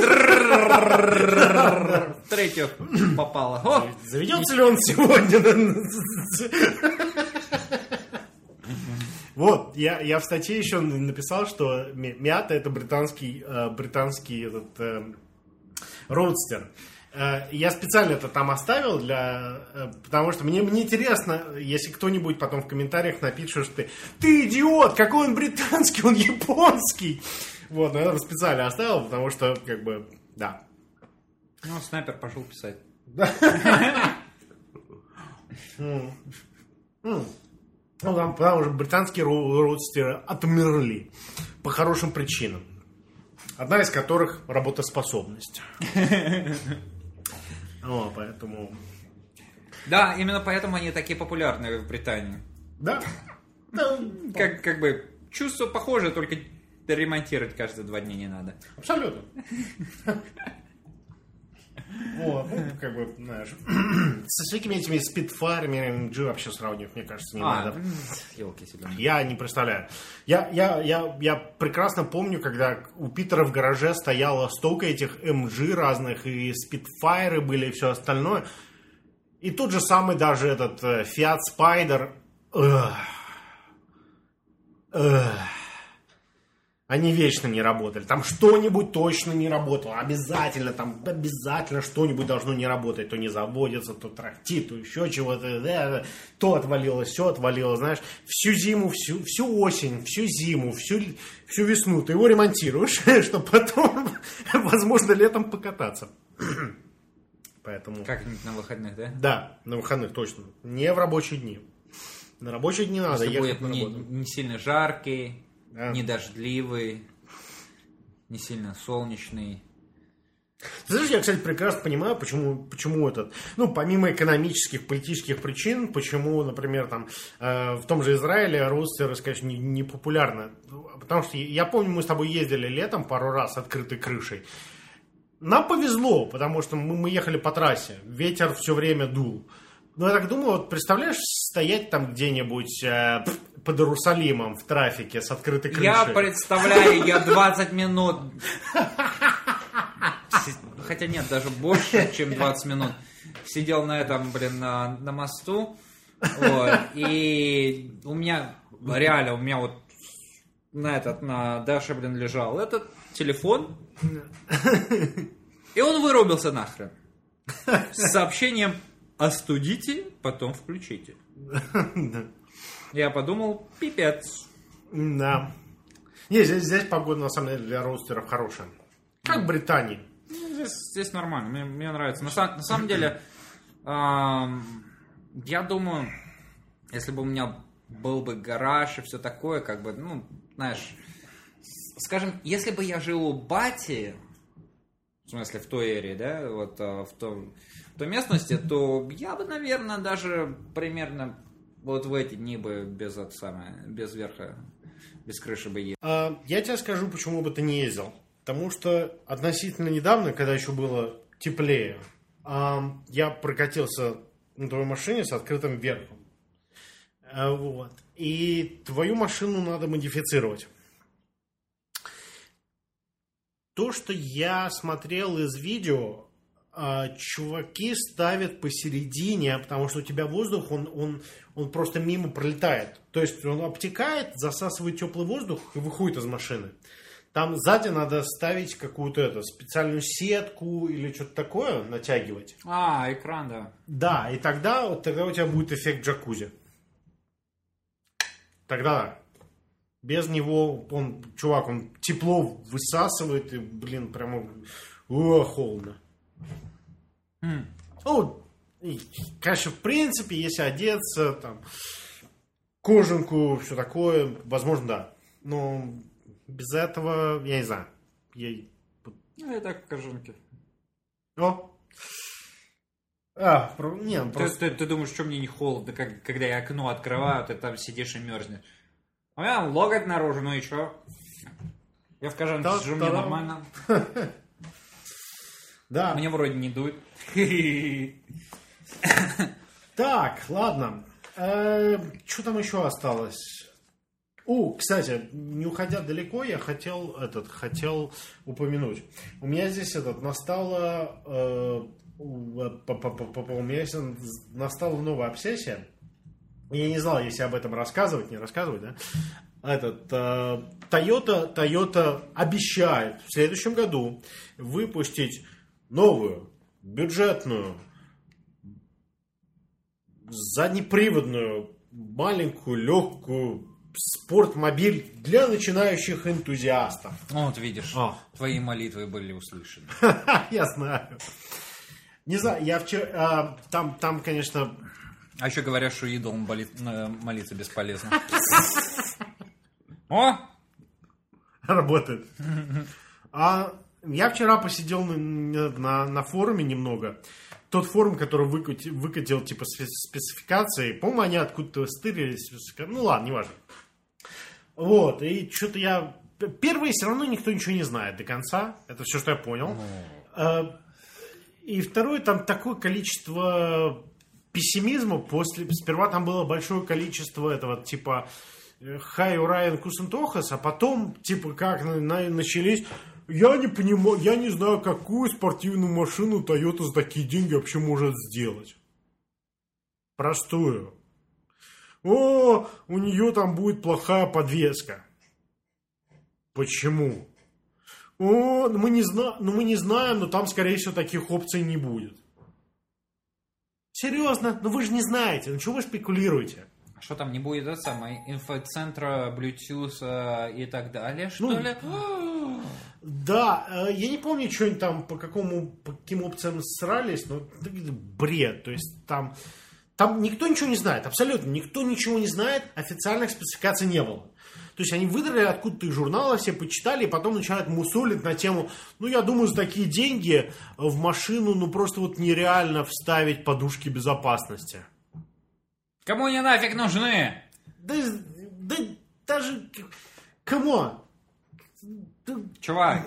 Третью попало. Заведется ли он сегодня? Вот, я в статье еще написал, что Miata это британский этот роудстер. Я специально это там оставил, потому что мне интересно, если кто-нибудь потом в комментариях напишет, что ты идиот, какой он британский, он японский. Вот, но я это специально оставил, потому что, как бы, да. Ну, снайпер пошел писать. Потому что британские роудстеры отмерли по хорошим причинам. Одна из которых работоспособность. Поэтому... Да, именно поэтому они такие популярны в Британии. Да. Как бы чувство похожее, только ремонтировать каждые 2 дня не надо. Абсолютно. Вот, как бы, знаешь, со всякими этими спидфайрами MG вообще сравнивать, мне кажется, не надо. Я не представляю. Я прекрасно помню, когда у Питера в гараже стояло столько этих MG разных, и спидфайры были, и все остальное. И тот же самый даже этот Fiat Spider. Они вечно не работали. Там что-нибудь точно не работало. Обязательно что-нибудь должно не работать. То не заводится, то трахтит, то еще чего-то. То отвалилось, все отвалилось. Знаешь, всю зиму, всю осень, всю зиму, всю весну ты его ремонтируешь, чтобы потом, возможно, летом покататься. Поэтому... Как-нибудь на выходных, да? Да, на выходных точно. Не в рабочие дни. На рабочие дни надо ехать на работу. Не сильно жаркий. Да. Не дождливый, не сильно солнечный. Ты знаешь, я, кстати, прекрасно понимаю, почему этот, помимо экономических, политических причин, почему, например, там, в том же Израиле роудстеры, конечно, не популярны. Потому что я помню, мы с тобой ездили летом пару раз с открытой крышей. Нам повезло, потому что мы ехали по трассе, ветер все время дул. Но я так думаю, вот представляешь, стоять там где-нибудь под Иерусалимом в трафике с открытой крышей. Я представляю, я 20 минут, хотя нет, даже больше, чем 20 минут, сидел на этом, на мосту, вот, и у меня вот на Даше, лежал этот телефон, и он вырубился нахрен с сообщением: остудите, потом включите. Я подумал, пипец. Да. Не, здесь погода, на самом деле, для роустеров хорошая. Как в Британии. Здесь нормально, мне нравится. На самом деле, я думаю, если бы у меня был бы гараж и все такое, как бы, знаешь, скажем, если бы я жил у бати, в смысле, в той эре, да, вот в той местности, то я бы, наверное, даже примерно вот в эти дни бы без верха, без крыши бы ездил. Я тебе скажу, почему бы ты не ездил. Потому что относительно недавно, когда еще было теплее, я прокатился на твоей машине с открытым верхом. Вот. И твою машину надо модифицировать. То, что я смотрел из видео, чуваки ставят посередине, потому что у тебя воздух, он просто мимо пролетает. То есть он обтекает, засасывает теплый воздух и выходит из машины. Там сзади надо ставить какую-то специальную сетку или что-то такое, натягивать. Экран, да. Да, и тогда у тебя будет эффект джакузи. Тогда без него он тепло высасывает и, прямо холодно. Конечно, в принципе, если одеться, там, кожанку, все такое, возможно, да. Но без этого, я не знаю. Я так в кожанке. Просто... Ты думаешь, что мне не холодно, когда я окно открываю, ты там сидишь и мерзнешь. У меня локоть наружу, ну и что? Я в кожанке сижу, мне нормально. Да. Мне вроде не дует. Так, ладно. Что там еще осталось? Кстати, не уходя далеко, я хотел упомянуть. У меня здесь настала новая обсессия. Я не знал, если об этом рассказывать, не рассказывать, да? Toyota обещает в следующем году выпустить новую, бюджетную, заднеприводную, маленькую, легкую спортмобиль для начинающих энтузиастов. Ну, вот видишь, твои молитвы были услышаны. Я знаю. Не знаю, я вчера... Там, конечно... А еще говорят, что идолам молиться бесполезно. О! Работает. Я вчера посидел на форуме немного. Тот форум, который выкатил типа спецификации. По-моему, они откуда-то стырились. Ну ладно, неважно. Вот, и что-то я... Первое, все равно никто ничего не знает до конца. Это все, что я понял. И второе, там такое количество пессимизма. Сперва там было большое количество этого типа Хай Урайан Кусентохас, а потом типа как начались... Я не понимаю, я не знаю, какую спортивную машину Toyota за такие деньги вообще может сделать. Простую. О, у нее там будет плохая подвеска. Почему? О, мы не знаем, но там, скорее всего, таких опций не будет. Серьезно? Ну вы же не знаете, ну чего вы спекулируете? Что там не будет, это самое, инфоцентра, Bluetooth и так далее, что ли? Да, я не помню, что они там, по каким опциям срались, но бред. То есть там никто ничего не знает, абсолютно никто ничего не знает, официальных спецификаций не было. То есть они выдрали откуда-то из журнала, все почитали, и потом начинают мусолить на тему, ну я думаю, за такие деньги в машину ну просто вот нереально вставить подушки безопасности. Кому они нафиг нужны? Да даже... Кому? Чувак.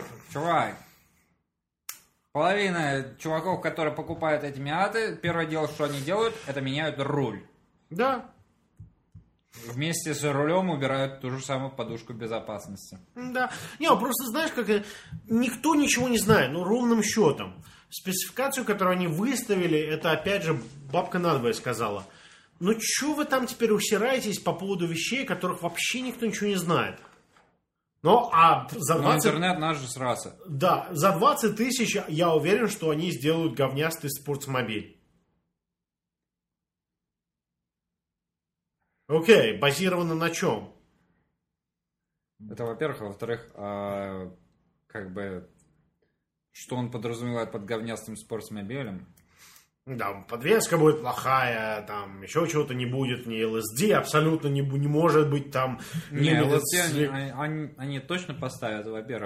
Половина чуваков, которые покупают эти Миаты, первое дело, что они делают, это меняют руль. Да. Вместе с рулем убирают ту же самую подушку безопасности. Да. Не, просто знаешь, как никто ничего не знает, ну ровным счетом. Спецификацию, которую они выставили, это опять же бабка надвое сказала. Ну что вы там теперь усираетесь по поводу вещей, которых вообще никто ничего не знает? Ну, а за 20... интернет наш же сраться. Да, за 20 тысяч я уверен, что они сделают говнястый спортсмобиль. Окей, базировано на чем? Это, во-первых. А во-вторых, как бы, что он подразумевает под говнястым спортсмобилем? Да, подвеска будет плохая, там еще чего-то не будет, ни LSD абсолютно не может быть там. Не, LSD они точно поставят, во-первых.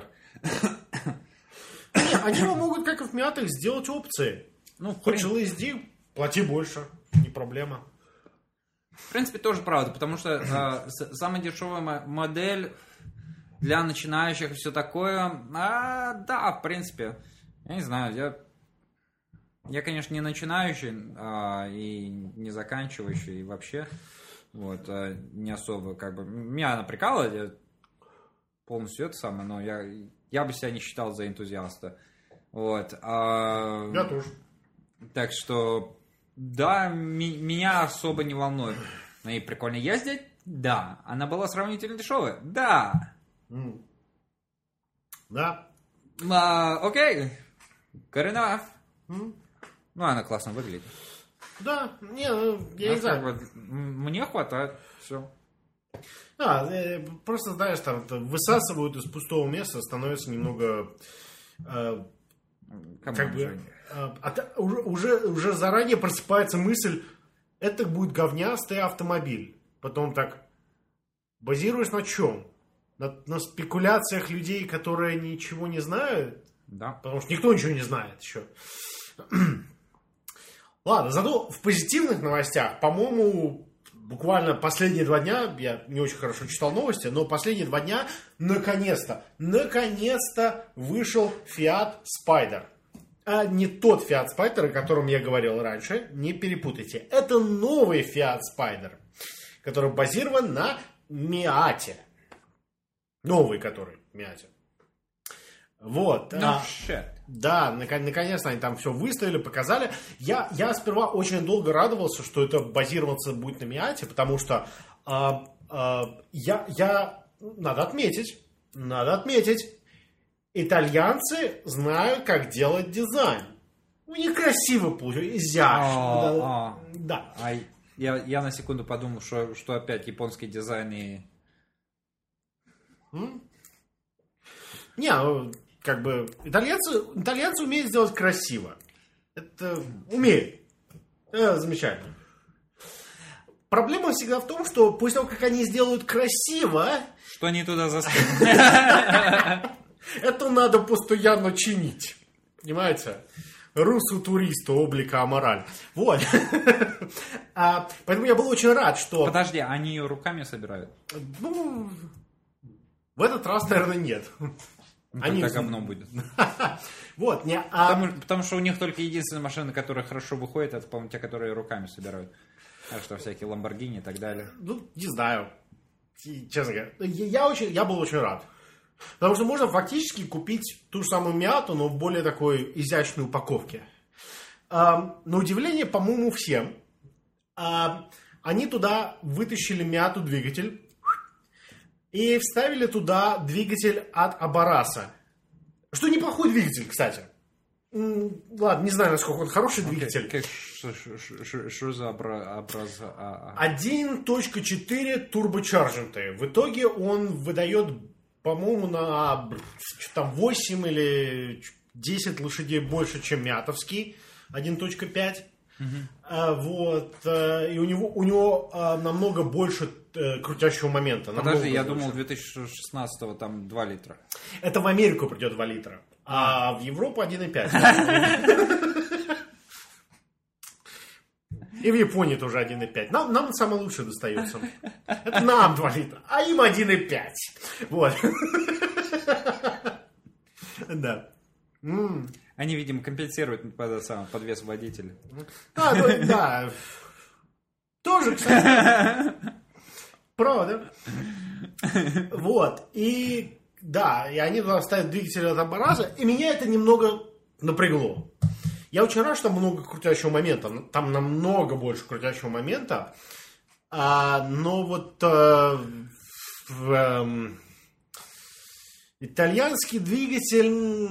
Они могут, как и в Миатах, сделать опции. Ну, хочешь LSD, плати больше, не проблема. В принципе, тоже правда, потому что самая дешевая модель для начинающих и все такое, да, в принципе, я не знаю, я, конечно, не начинающий и не заканчивающий, и вообще, вот, не особо, как бы, меня она прикалывает, я полностью это самое, но я бы себя не считал за энтузиаста, вот. Я тоже. Так что... Да, меня особо не волнует. На ней прикольно ездить? Да. Она была сравнительно дешевая? Да. Да. Окей. Good enough. Ну, она классно выглядит. Да, я не знаю. Мне хватает. Все. Просто, знаешь, там высасывают из пустого места, становится немного... как бы... уже заранее просыпается мысль, это будет говнястый автомобиль. Потом так, базируясь на чем? На спекуляциях людей, которые ничего не знают? Да. Потому что никто ничего не знает еще. Ладно, зато в позитивных новостях, по-моему, буквально последние 2 дня, я не очень хорошо читал новости, но последние 2 дня наконец-то вышел Fiat Spider. А не тот Fiat Spider, о котором я говорил раньше, не перепутайте. Это новый Fiat Spider, который базирован на Miata. Новый который, Miata. Вот. No shit. наконец-то они там все выставили, показали. Я сперва очень долго радовался, что это базироваться будет на Миате, потому что надо отметить, итальянцы знают, как делать дизайн. У них красиво получилось, изящно. Да. Я на секунду подумал, что опять японский дизайн и... Не, как бы итальянцы умеют сделать красиво. Это умеют. Это замечательно. Проблема всегда в том, что после того, как они сделают красиво... Что они туда заставят. Это надо постоянно чинить. Понимаете? Русу туристу облика амораль. Вот. Поэтому я был очень рад, что... Подожди, они ее руками собирают? Ну, в этот раз, наверное, нет. Они... Как говно будет. Вот. Потому что у них только единственная машина, которая хорошо выходит, это, по-моему, те, которые руками собирают. А что, всякие Lamborghini и так далее. Ну, не знаю. Честно говоря. Я был очень рад. Потому что можно фактически купить ту же самую Миату, но в более такой изящной упаковке. На удивление, по-моему, всем, они туда вытащили Миату двигатель и вставили туда двигатель от Абараса. Что неплохой двигатель, кстати. Ладно, не знаю, насколько он хороший двигатель. Что за образ? 1.4 турбочаржентый. В итоге он выдает, по-моему, на там 8 или 10 лошадей больше, чем мятовский 1.5. Вот. И у него намного больше крутящего момента. Подожди, я думал, 2016-го там 2 литра. Это в Америку придет 2 литра. А в Европу 1.5. И в Японии тоже 1.5. Нам самое лучшее достается. Это нам 2 литра, а им 1.5. Вот. Да. Они, видимо, компенсируют подвес водителя. Да. Тоже, кстати. Правда. Вот. И да, и они туда ставят двигатель от Абараса, и меня это немного напрягло. Я очень рад, что там много крутящего момента. Там намного больше крутящего момента. Но вот итальянский двигатель...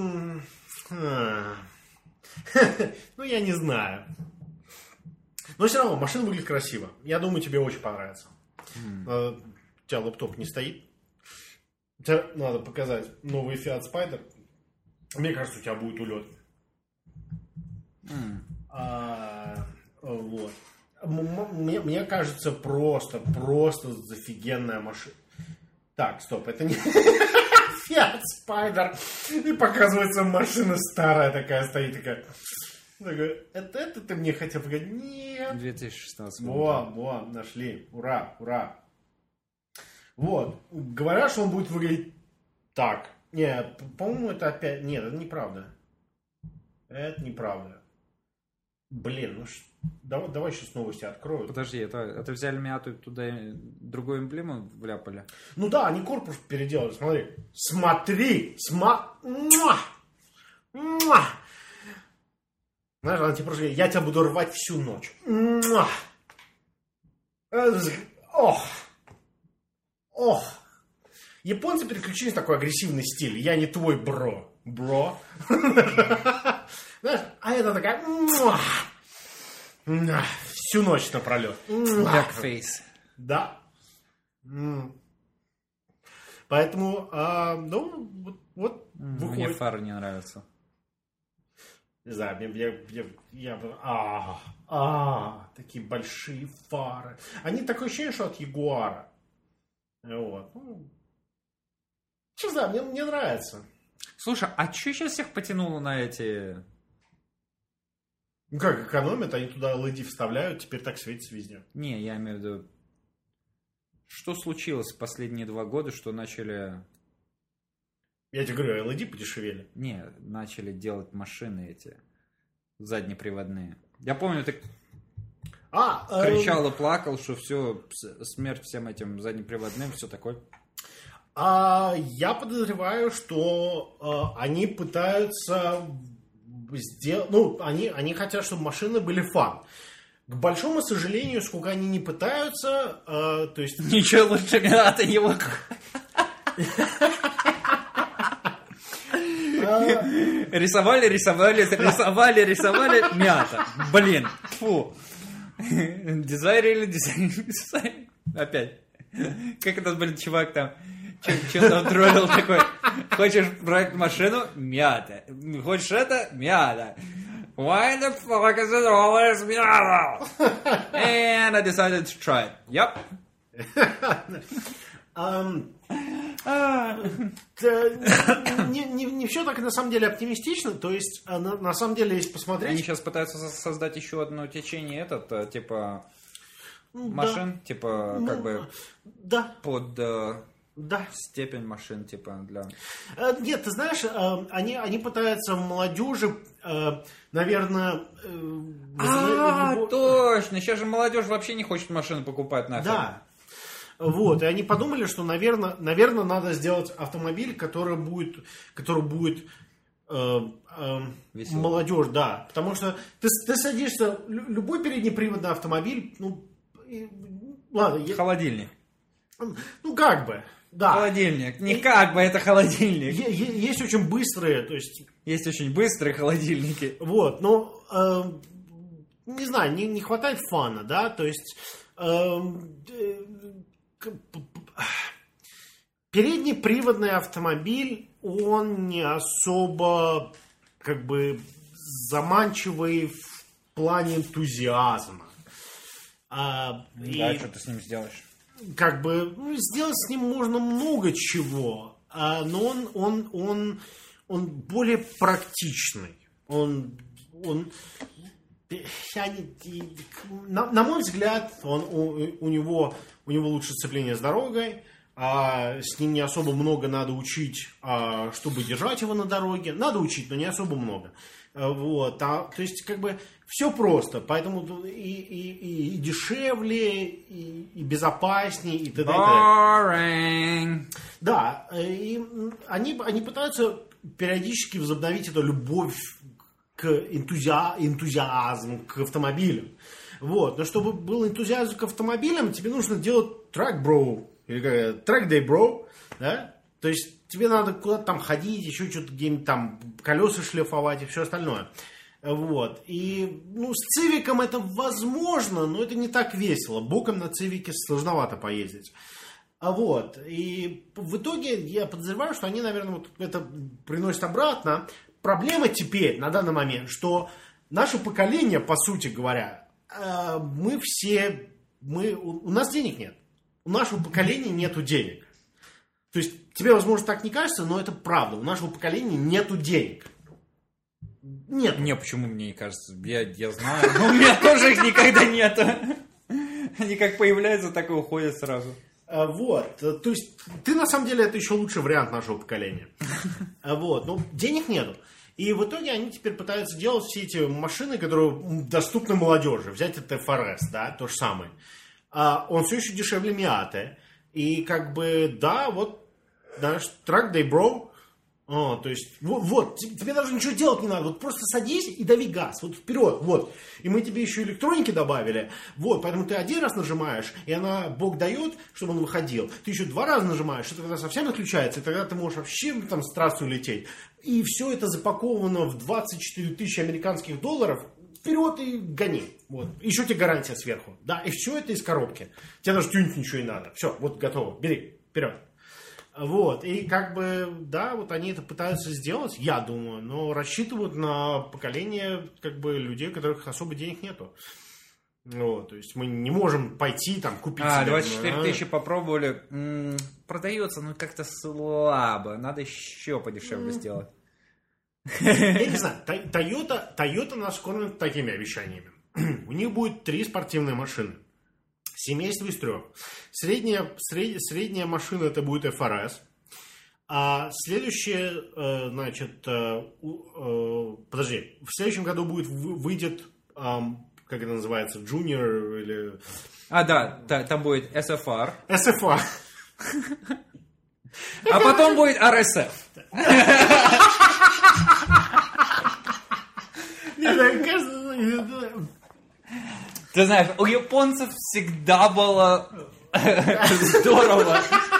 Ну, я не знаю. Но все равно, машина выглядит красиво. Я думаю, тебе очень понравится. У тебя лэптоп не стоит. Тебе надо показать новый Fiat Spider. Мне кажется, у тебя будет улет. Вот. Мне кажется, просто зафигенная машина. Так, стоп, это не Fiat Spider. И показывается, машина старая такая стоит, такая. Это ты мне хотел показать? Нет. 2016. Во, нашли. Ура. Вот. Говорят, что он будет выглядеть так. Не, по-моему, это опять... Нет, это неправда. Это неправда. Блин, давай сейчас новости открою. Подожди, это взяли Миату туда другую эмблему вляпали? Ну да, они корпус переделали, смотри. Знаешь, она тебе просто говорит, я тебя буду рвать всю ночь. Ох. Японцы переключились в такой агрессивный стиль. Я не твой бро. Знаешь, а это такая... Всю ночь напролет. Blackface. Да. Поэтому, вот выходит. Мне фары не нравятся. Не знаю, такие большие фары. Они такое ощущение, что от Ягуара. Вот. Не знаю, мне нравится. Слушай, а что сейчас всех потянуло на эти... Ну как, экономят, они туда LED вставляют, теперь так светится везде. Не, я имею в виду... Что случилось в последние 2 года, что начали... Я тебе говорю, LED подешевели. Не, начали делать машины эти, заднеприводные. Я помню, ты кричал и плакал, что все, смерть всем этим заднеприводным, все такое. Я подозреваю, что они пытаются сделать... Ну, они хотят, чтобы машины были фан. К большому сожалению, сколько они не пытаются, то есть... Ничего лучше Миата не мог. Рисовали, Миата. Блин, фу. Дизайнер. Опять. Как этот, блин, чувак там, что-то троллил такой. Хочешь брать машину? Миата. Хочешь это? Миата. Why the fuck is it always Miata? And I decided to try it. Yep. Не все так на самом деле оптимистично. То есть, на самом деле, если посмотреть... Они сейчас пытаются создать еще одно течение, типа... машин, типа, как бы... Да. Под... степень машин, типа, для... Нет, ты знаешь, они пытаются молодежи, наверное... Точно! Сейчас же молодежь вообще не хочет машины покупать нахер. Да. Вот, и они подумали, что, наверное, надо сделать автомобиль, который будет молодежь, да. Потому что ты садишься, любой переднеприводный автомобиль, ладно. Холодильник. Как бы. Да. Холодильник. Не как бы, это холодильник. Есть очень быстрые, то есть... Есть очень быстрые холодильники. Вот, но, не знаю, не хватает фана, да, то есть... Переднеприводный автомобиль, он не особо, как бы, заманчивый в плане энтузиазма. Что ты с ним сделаешь? Как бы, сделать с ним можно много чего, но он более практичный. На мой взгляд, у него лучше сцепление с дорогой, с ним не особо много надо учить, чтобы держать его на дороге. Надо учить, но не особо много. Вот, то есть, как бы, все просто, поэтому и дешевле, и безопаснее, и т.д. Boring. Да, и они пытаются периодически возобновить эту любовь к энтузиазм к автомобилям. Вот, но чтобы был энтузиазм к автомобилям, тебе нужно делать track bro, или track day bro, да? То есть тебе надо куда-то там ходить, еще что-то где-нибудь там колеса шлифовать и все остальное. Вот. И, с Цивиком это возможно, но это не так весело. Боком на Цивике сложновато поездить. Вот. И в итоге я подозреваю, что они, наверное, вот это приносят обратно. Проблема теперь, на данный момент, что наше поколение, по сути говоря, у нас денег нет. У нашего поколения нету денег. То есть, тебе, возможно, так не кажется, но это правда. У нашего поколения нету денег. Нет. Не, почему мне не кажется? Я знаю, но у меня тоже их никогда нету. Они как появляются, так и уходят сразу. Вот. То есть, ты на самом деле это еще лучший вариант нашего поколения. Вот. Но денег нету. И в итоге они теперь пытаются делать все эти машины, которые доступны молодежи. Взять это ФРС, да, то же самое. Он все еще дешевле Миаты. И как бы, да, вот, знаешь, track day bro. То есть, вот, тебе даже ничего делать не надо. Вот просто садись и дави газ. Вот вперед, вот. И мы тебе еще электроники добавили. Вот, поэтому ты один раз нажимаешь, и она, Бог дает, чтобы он выходил. Ты еще 2 раза нажимаешь, и тогда совсем отключается, и тогда ты можешь вообще там с трассы улететь. И все это запаковано в 24 тысячи американских долларов. Вперед и гони. Вот. Еще тебе гарантия сверху. Да, и все это из коробки. Тебе даже тюнить ничего не надо. Все, вот готово. Бери, вперед. Вот, и как бы, да, вот они это пытаются сделать, я думаю, но рассчитывают на поколение, как бы, людей, у которых особо денег нету. Вот, то есть мы не можем пойти там купить себе... 24 тысячи попробовали, продается, но как-то слабо, надо еще подешевле сделать. Я не знаю, Toyota нас кормит такими обещаниями. У них будет 3 спортивные машины. Семейство из 3. Средняя машина это будет ФРС. А следующее, значит, подожди, в следующем году выйдет, как это называется, Junior или... Да, там будет SFR. SFR. А потом будет RSF. Ты знаешь, у японцев всегда было здорово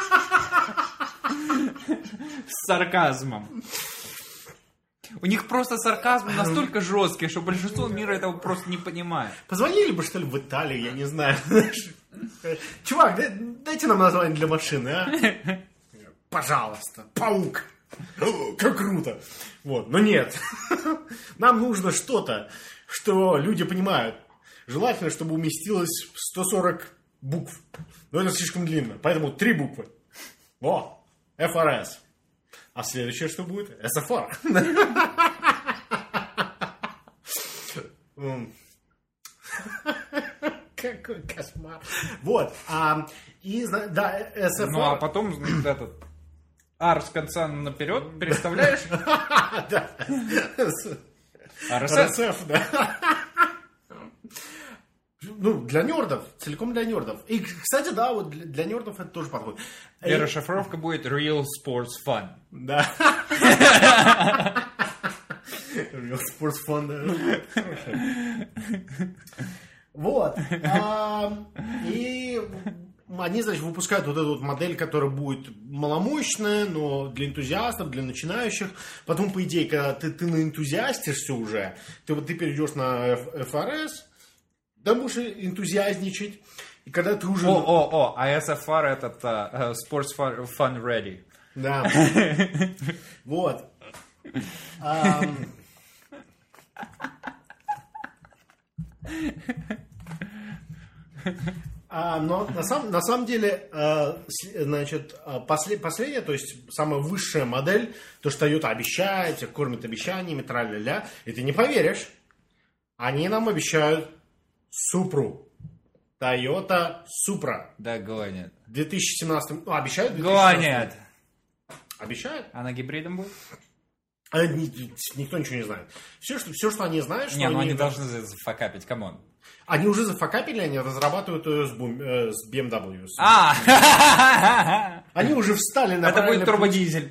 с сарказмом. У них просто сарказм настолько жесткий, что большинство мира этого просто не понимает. Позвонили бы, что ли, в Италию, я не знаю. Чувак, дайте нам название для машины, а? Пожалуйста, паук. Как круто. Вот, но нет. Нам нужно что-то, что люди понимают. Желательно, чтобы уместилось в 140 букв. Но это слишком длинно. Поэтому 3 буквы. Во, ФРС. А следующее что будет? СФР. Какой кошмар. Вот. И, да, СФР. Ну, а потом этот... Ар с конца наперед, представляешь? Да. РСФ, да. Ну, для нердов, целиком для нердов. И, кстати, да, вот для нердов это тоже подходит. И расшифровка будет Real Sports Fun. Да. Real Sports Fun, да. Вот. И они, значит, выпускают вот эту вот модель, которая будет маломощная, но для энтузиастов, для начинающих. Потом, по идее, когда ты на энтузиастишься уже, ты перейдешь на ФРС, да будешь энтузиазничать. И когда ты уже... А СФР этот Sports Fun Ready. Да. Вот. Но на самом деле, значит, последняя, то есть самая высшая модель, то, что Toyota обещает, тебя кормит обещаниями, тра-ля-ля, и ты не поверишь, они нам обещают Супру. Toyota Supra. Да, гонят. В 2017... обещают? Гонят. Обещают? Она гибридом будет? Никто ничего не знает. Все, что они знают, что они должны зафакапить, камон. Они уже зафакапили, они разрабатывают ее с BMW. Они уже встали на... Это будет турбодизель.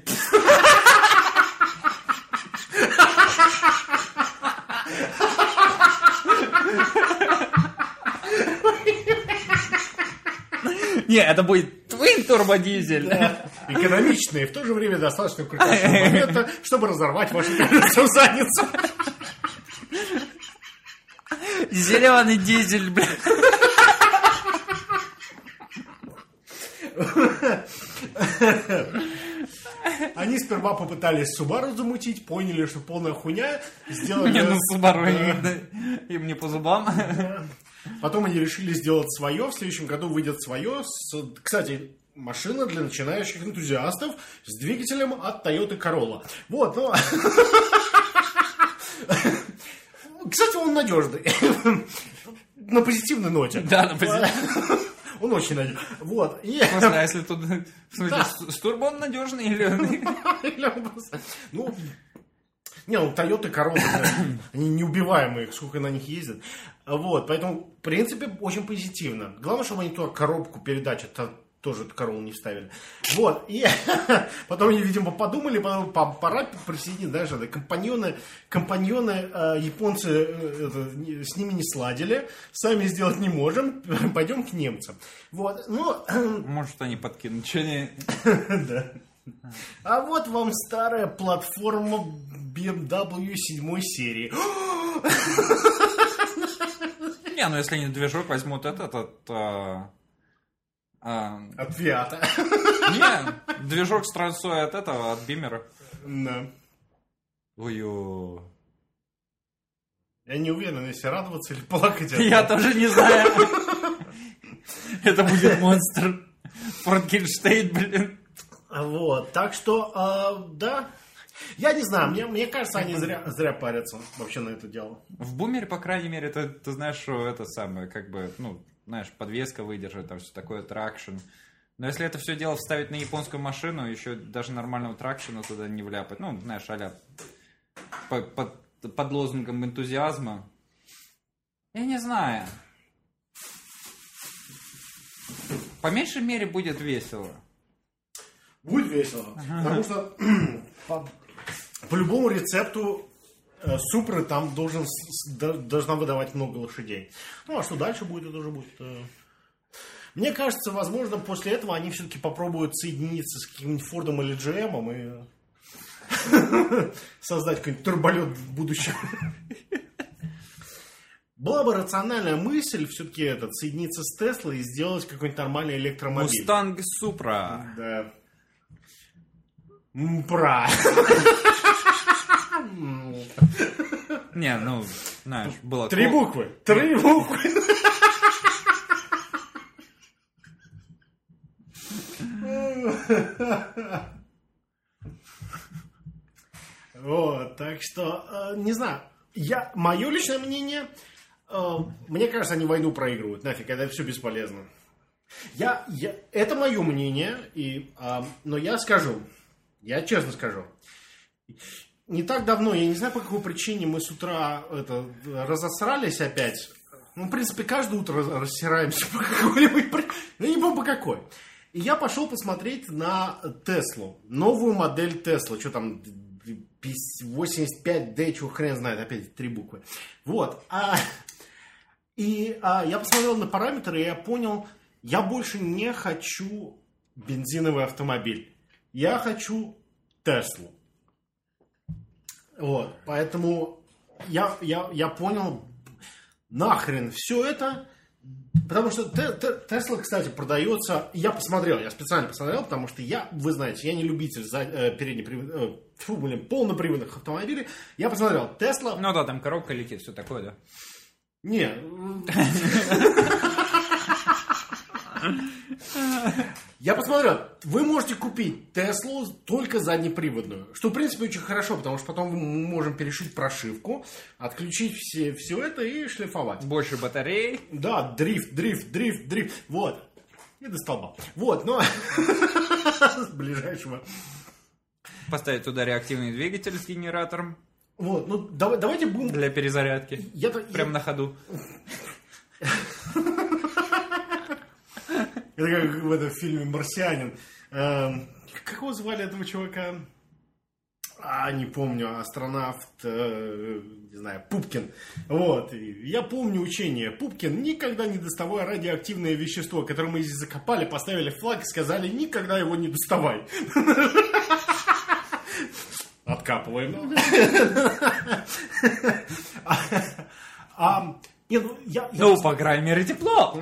Не, это будет твин турбодизель. Да. Экономичный и в то же время достаточно крутящего момента, чтобы разорвать ваши колеса в задницу. Зеленый дизель, блин. Они сперва попытались Subaru замутить, поняли, что полная хуйня, сделали... Не, ну Subaru им не по зубам. Потом они решили сделать свое, в следующем году выйдет свое. Кстати, машина для начинающих энтузиастов с двигателем от Toyota Corolla. Вот, ну... Кстати, он надежный. На позитивной ноте. Да, на позитивной. Он очень надежный. Вот. Слушай, а если тут... В смысле, с турбо он надежный или... Ну... Не, ну Toyota Corolla, они неубиваемые, сколько на них ездят. Вот, поэтому, в принципе, очень позитивно. Главное, чтобы они туда коробку передач тоже Corolla не вставили. Вот, и потом они, видимо, подумали, пора присоединить, знаешь, компаньоны японцы с ними не сладили, сами сделать не можем, пойдем к немцам. Вот, ну... Может, они подкинут, что не... Да. А вот вам старая платформа BMW 7 серии. Не, ну если они движок возьмут от Фиата. Не, движок с трансой от этого, от Бимера. Да. Ой-ой. Я не уверен, если радоваться или плакать. Я тоже не знаю. Это будет монстр. Франкенштейн, блин. Вот, так что, да. Я не знаю, мне кажется, они зря парятся вообще на это дело. В Бумере, по крайней мере, ты знаешь, что это самое, как бы, ну, знаешь, подвеска выдержит, там все такое, тракшн. Но если это все дело вставить на японскую машину, еще даже нормального тракшена туда не вляпать. Ну, знаешь, а-ля под лозунгом энтузиазма. Я не знаю. По меньшей мере будет весело. Будет весело. Потому что по любому рецепту Супра там должна выдавать много лошадей. Ну, а что дальше будет, это уже будет... Мне кажется, возможно, после этого они все-таки попробуют соединиться с каким-нибудь Фордом или GM и создать какой-нибудь турболет в будущем. Была бы рациональная мысль все-таки соединиться с Теслой и сделать какой-нибудь нормальный электромобиль. Мустанг Супра. Да. Мпра. Не, ну, знаешь, было... 3 буквы. 3 буквы. Вот, так что, не знаю. Мое личное мнение, мне кажется, они войну проигрывают. Нафиг, это все бесполезно. Это мое мнение, но я честно скажу. Не так давно, я не знаю, по какой причине мы с утра разосрались опять. Ну, в принципе, каждое утро рассираемся по какой-нибудь причине. Ну, не помню по какой. И я пошел посмотреть на Теслу. Новую модель Тесла. Что там, 85D, чего хрен знает. Опять 3 буквы. Вот. Я посмотрел на параметры, и я понял, я больше не хочу бензиновый автомобиль. Я хочу Теслу. Вот, поэтому я понял, нахрен все это, потому что Тесла, кстати, продается, я специально посмотрел, потому что вы знаете, я не любитель полноприводных автомобилей, я посмотрел, Тесла... Ну да, там коробка летит, все такое, да? Не. Я посмотрел, вы можете купить Теслу только заднеприводную, что в принципе очень хорошо, потому что потом мы можем перешить прошивку, отключить все это и шлифовать. Больше батарей. Да, дрифт, вот. И до столба. Вот, но с ближайшего. Поставить туда реактивный двигатель с генератором. Вот, ну давайте будем... Для перезарядки. Прям на ходу. Это как в этом фильме «Марсианин». Как его звали этого чувака? Не помню, астронавт, не знаю, Пупкин. Вот. Я помню учение. Пупкин: никогда не доставай радиоактивное вещество, которое мы здесь закопали, поставили флаг и сказали: никогда его не доставай. Откапываем. Ну, по крайней мере, тепло.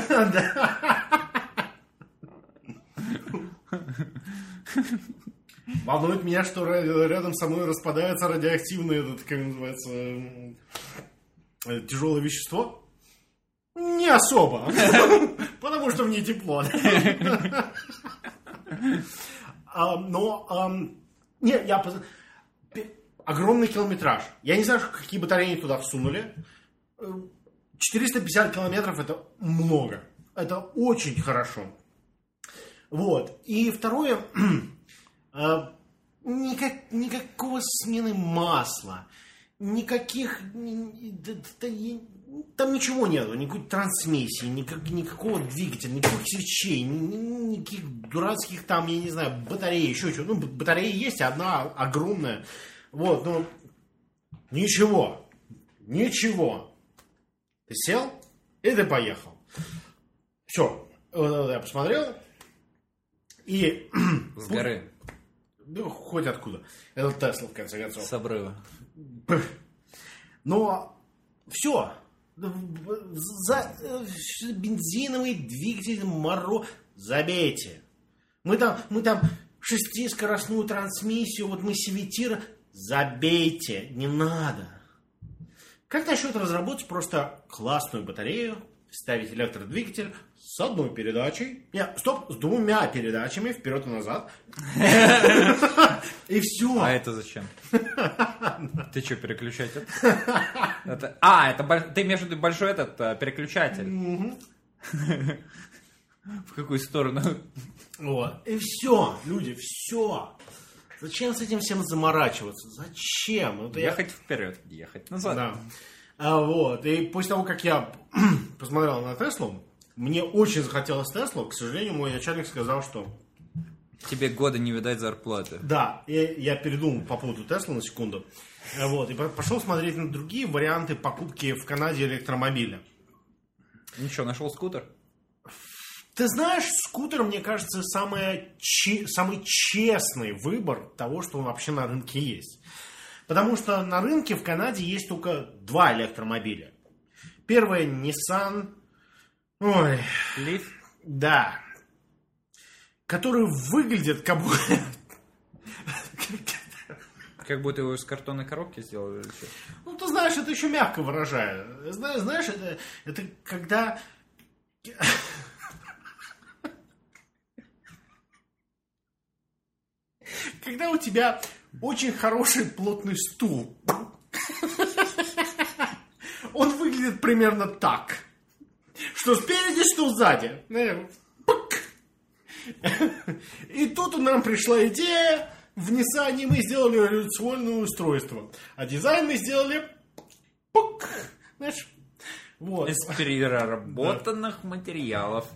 Волнует меня, что рядом со мной распадается радиоактивное, как называется, тяжелое вещество. Не особо. Потому что мне тепло. Но... Нет, огромный километраж. Я не знаю, какие батареи туда всунули. 450 километров — это много. Это очень хорошо. Вот. И второе, никакого смены масла, никаких, там ничего нету, никакой трансмиссии, никакого двигателя, никаких свечей, никаких дурацких там, я не знаю, батареи, еще что-то. Ну, батареи есть, одна огромная. Вот, ну, ничего. Ты сел, и ты поехал. Все. Я посмотрел. И... С горы. Ну, хоть откуда. Это Тесла, в конце концов. С обрыва. Но все. Бензиновый двигатель забейте. Мы там 6-скоростную трансмиссию, вот мы CVT, забейте. Не надо. Как насчет разработать просто классную батарею, ставить электродвигатель с одной передачей. С 2 передачами вперед и назад. И все. А это зачем? Ты что, переключатель? Это ты имеешь в виду большой переключатель? В какую сторону? Вот. И все, люди, все. Зачем с этим всем заморачиваться? Зачем? Ехать вперед, ехать назад. Да. Вот. И после того, как я посмотрел на Теслу, мне очень захотелось Теслу. К сожалению, мой начальник сказал, что Тебе года не видать зарплаты. Да, я передумал по поводу Тесла на секунду. Вот, и пошел смотреть на другие варианты покупки в Канаде электромобиля. Ничего, нашел скутер? Ты знаешь, скутер, мне кажется, самый честный выбор того, что вообще на рынке есть. Потому что на рынке в Канаде есть только 2 электромобиля. Первый Nissan... Leaf? Да. Который выглядит как будто... Как будто его из картонной коробки сделали или что? Ну, ты знаешь, это еще мягко выражая. Знаешь, это когда... Когда у тебя очень хороший плотный стул. Он выглядит примерно так. Что спереди, что сзади. И тут нам пришла идея. В Ниссане мы сделали революционное устройство. А дизайн мы сделали... Знаешь, вот. Из переработанных материалов.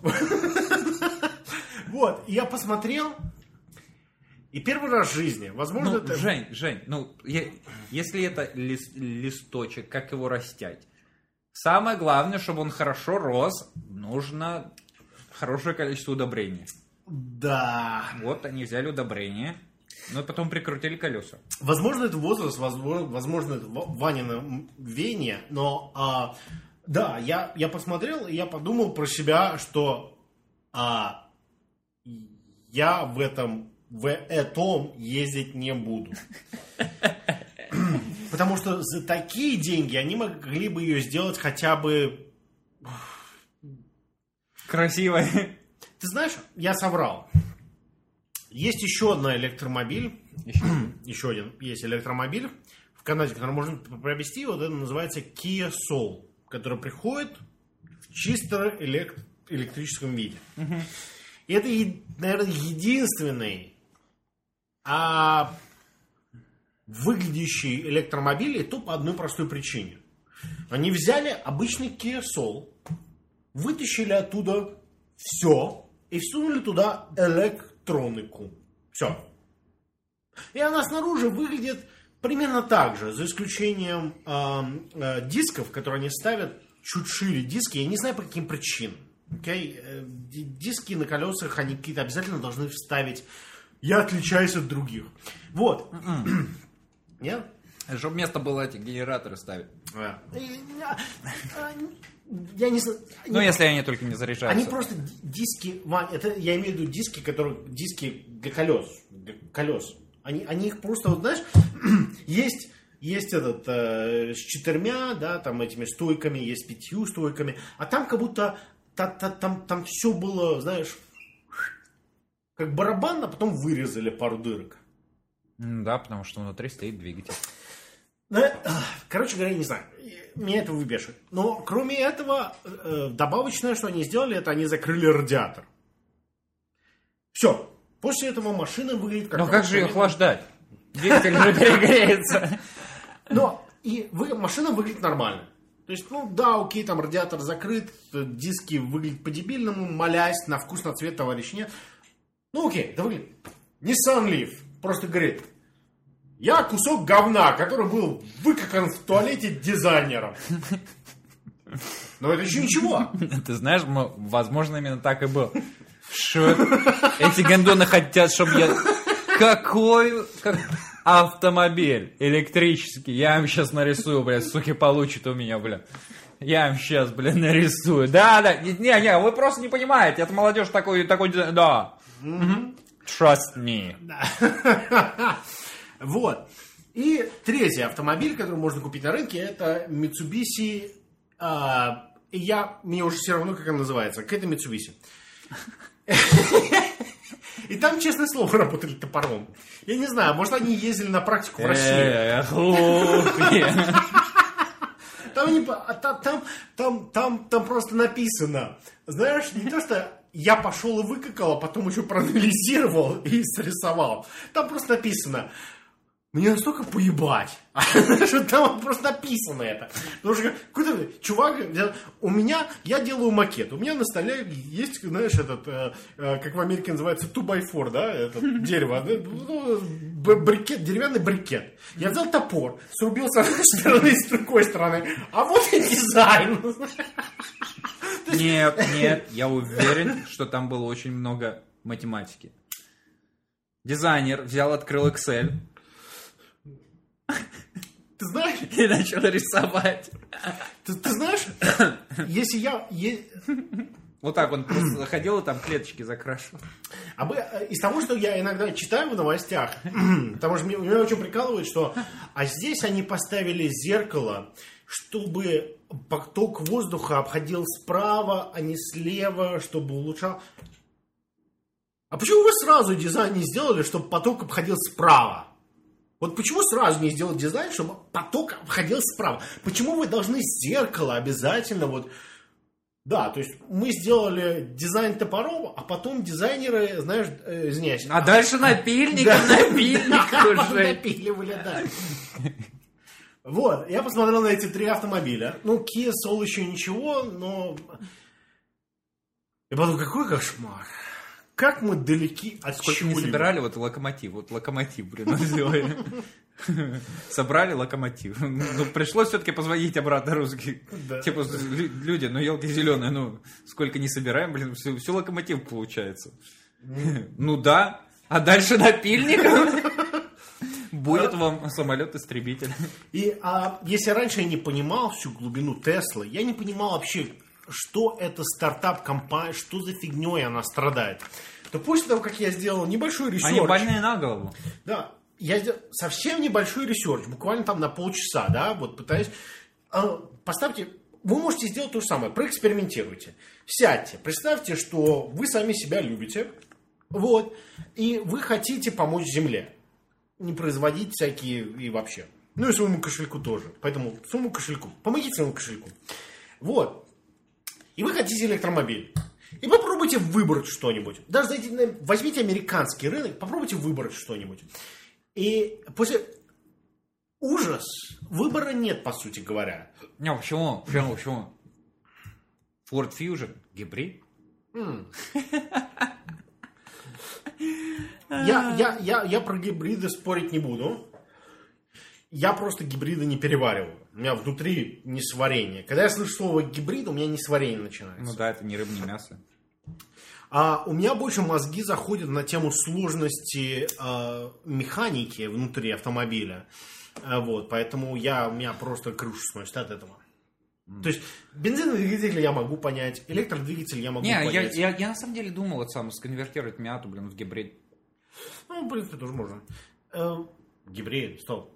Вот, я посмотрел... И первый раз в жизни, возможно, это... Жень, если это листочек, как его растять? Самое главное, чтобы он хорошо рос, нужно хорошее количество удобрений. Да. Вот они взяли удобрения, но потом прикрутили колеса. Возможно, это возраст, возможно, это Ванина веяние, но да, я посмотрел, и я подумал про себя, что я в этом ездить не буду. Потому что за такие деньги они могли бы ее сделать хотя бы... Красиво. Ты знаешь, я соврал. Есть еще один электромобиль. Еще один есть электромобиль в Канаде, который можно приобрести. Вот это называется Kia Soul, который приходит в чисто электрическом виде. И это, наверное, единственный выглядящий электромобиль, и то по одной простой причине. Они взяли обычный Kia Soul, вытащили оттуда все и всунули туда электронику. Все. И она снаружи выглядит примерно так же, за исключением дисков, которые они ставят чуть шире диски. Я не знаю, по каким причинам. Okay? Диски на колесах они какие-то обязательно должны вставить. Я отличаюсь от других. Вот. Нет? Чтобы место было эти генераторы ставить. Я не знаю. Ну, если они только не заряжаются. Они просто диски, Вань, это я имею в виду диски, диски для колес. Они их просто, вот знаешь, есть этот с 4, да, там этими стойками, есть 5 стойками, а там как будто там все было, знаешь, как барабан, а потом вырезали пару дырок. Да, потому что внутри стоит двигатель. Короче говоря, не знаю. Меня это выбешивает. Но кроме этого, добавочное, что они сделали, это они закрыли радиатор. Все. После этого машина выглядит как... Но как же ее охлаждать? Двигатель же перегреется. Но и машина выглядит нормально. То есть, ну да, окей, там радиатор закрыт, диски выглядят по-дебильному, молясь, на вкус, на цвет, товарищ нет. Ну окей, это выглядит. Nissan Leaf просто говорит: я кусок говна, который был выкакан в туалете дизайнером. Но это еще ничего. Ты знаешь, возможно, именно так и было. Что эти гандоны хотят, чтобы я... Какой автомобиль электрический. Я им сейчас нарисую, блядь, суки получат у меня, блядь. Я им сейчас, блядь, нарисую. Да. Не, вы просто не понимаете. Это молодежь такой, да. Trust me. Вот. И третий автомобиль, который можно купить на рынке, это Mitsubishi. Мне уже все равно, как он называется. Какая-то Mitsubishi. И там, честное слово, работали топором. Я не знаю, может, они ездили на практику в Россию. Там просто написано. Знаешь, не то, что я пошел и выкакал, а потом еще проанализировал и срисовал. Там просто написано: Мне настолько поебать, что там просто написано это. Потому что какой-то чувак взял... Я делаю макет. У меня на столе есть, знаешь, этот, как в Америке называется, 2x4, да, это дерево, брикет, деревянный брикет. Я взял топор, срубил с одной стороны и с другой стороны. А вот и дизайн. Нет, я уверен, что там было очень много математики. Дизайнер взял, открыл Excel. Ты знаешь? И начал рисовать. Ты знаешь, если я... Вот так он просто ходил и там клеточки закрашивал. Из того, что я иногда читаю в новостях, потому что меня очень прикалывает, что... А здесь они поставили зеркало, чтобы поток воздуха обходил справа, а не слева, чтобы улучшал... А почему вы сразу дизайн не сделали, чтобы поток обходил справа? Вот почему сразу не сделать дизайн, чтобы поток обходил справа? Почему вы должны зеркало обязательно вот... Да, то есть мы сделали дизайн топором, а потом дизайнеры, знаешь, извиняюсь... А дальше напильник уже. Напиливали, да. Вот, я посмотрел на эти 3 автомобиля. Ну, Kia Soul еще ничего, но... Я подумал, какой кошмар. Как мы далеки от Сколько не собирали, вот локомотив, блин, сделали. Собрали локомотив. Ну, пришлось все-таки позвонить обратно русских. Да. Типа, люди, ну, елки зеленые, ну, сколько не собираем, блин, все локомотив получается. Ну да, а дальше напильником будет вам самолет-истребитель. И если раньше я не понимал всю глубину Теслы, я не понимал вообще, что это стартап-компания, что за фигней она страдает, то после того, как я сделал небольшой ресерч... Они больные на голову. Да, я сделал совсем небольшой ресерч, буквально там на полчаса, да, вот пытаюсь... Поставьте... Вы можете сделать то же самое, проэкспериментируйте. Сядьте, представьте, что вы сами себя любите, вот, и вы хотите помочь Земле. Не производить всякие и вообще. Ну и своему кошельку тоже. Поэтому своему кошельку. Помогите своему кошельку. Вот. И вы хотите электромобиль. И попробуйте выбрать что-нибудь. Даже возьмите американский рынок, попробуйте выбрать что-нибудь. И после... Ужас. Выбора нет, по сути говоря. Не, почему? Ford Fusion. Гибрид? Я про гибриды спорить не буду. Я просто гибриды не перевариваю. У меня внутри несварение. Когда я слышу слово гибрид, у меня несварение начинается. Ну да, это не рыба, не мясо. А у меня больше мозги заходят на тему сложности механики внутри автомобиля. Вот, поэтому у меня просто крышу сносит от этого. То есть бензиновый двигатель я могу понять, электродвигатель я могу понять. Я на самом деле думал сконвертировать Миату, в гибрид. Ну, в принципе, тоже можно. Гибрид, стоп.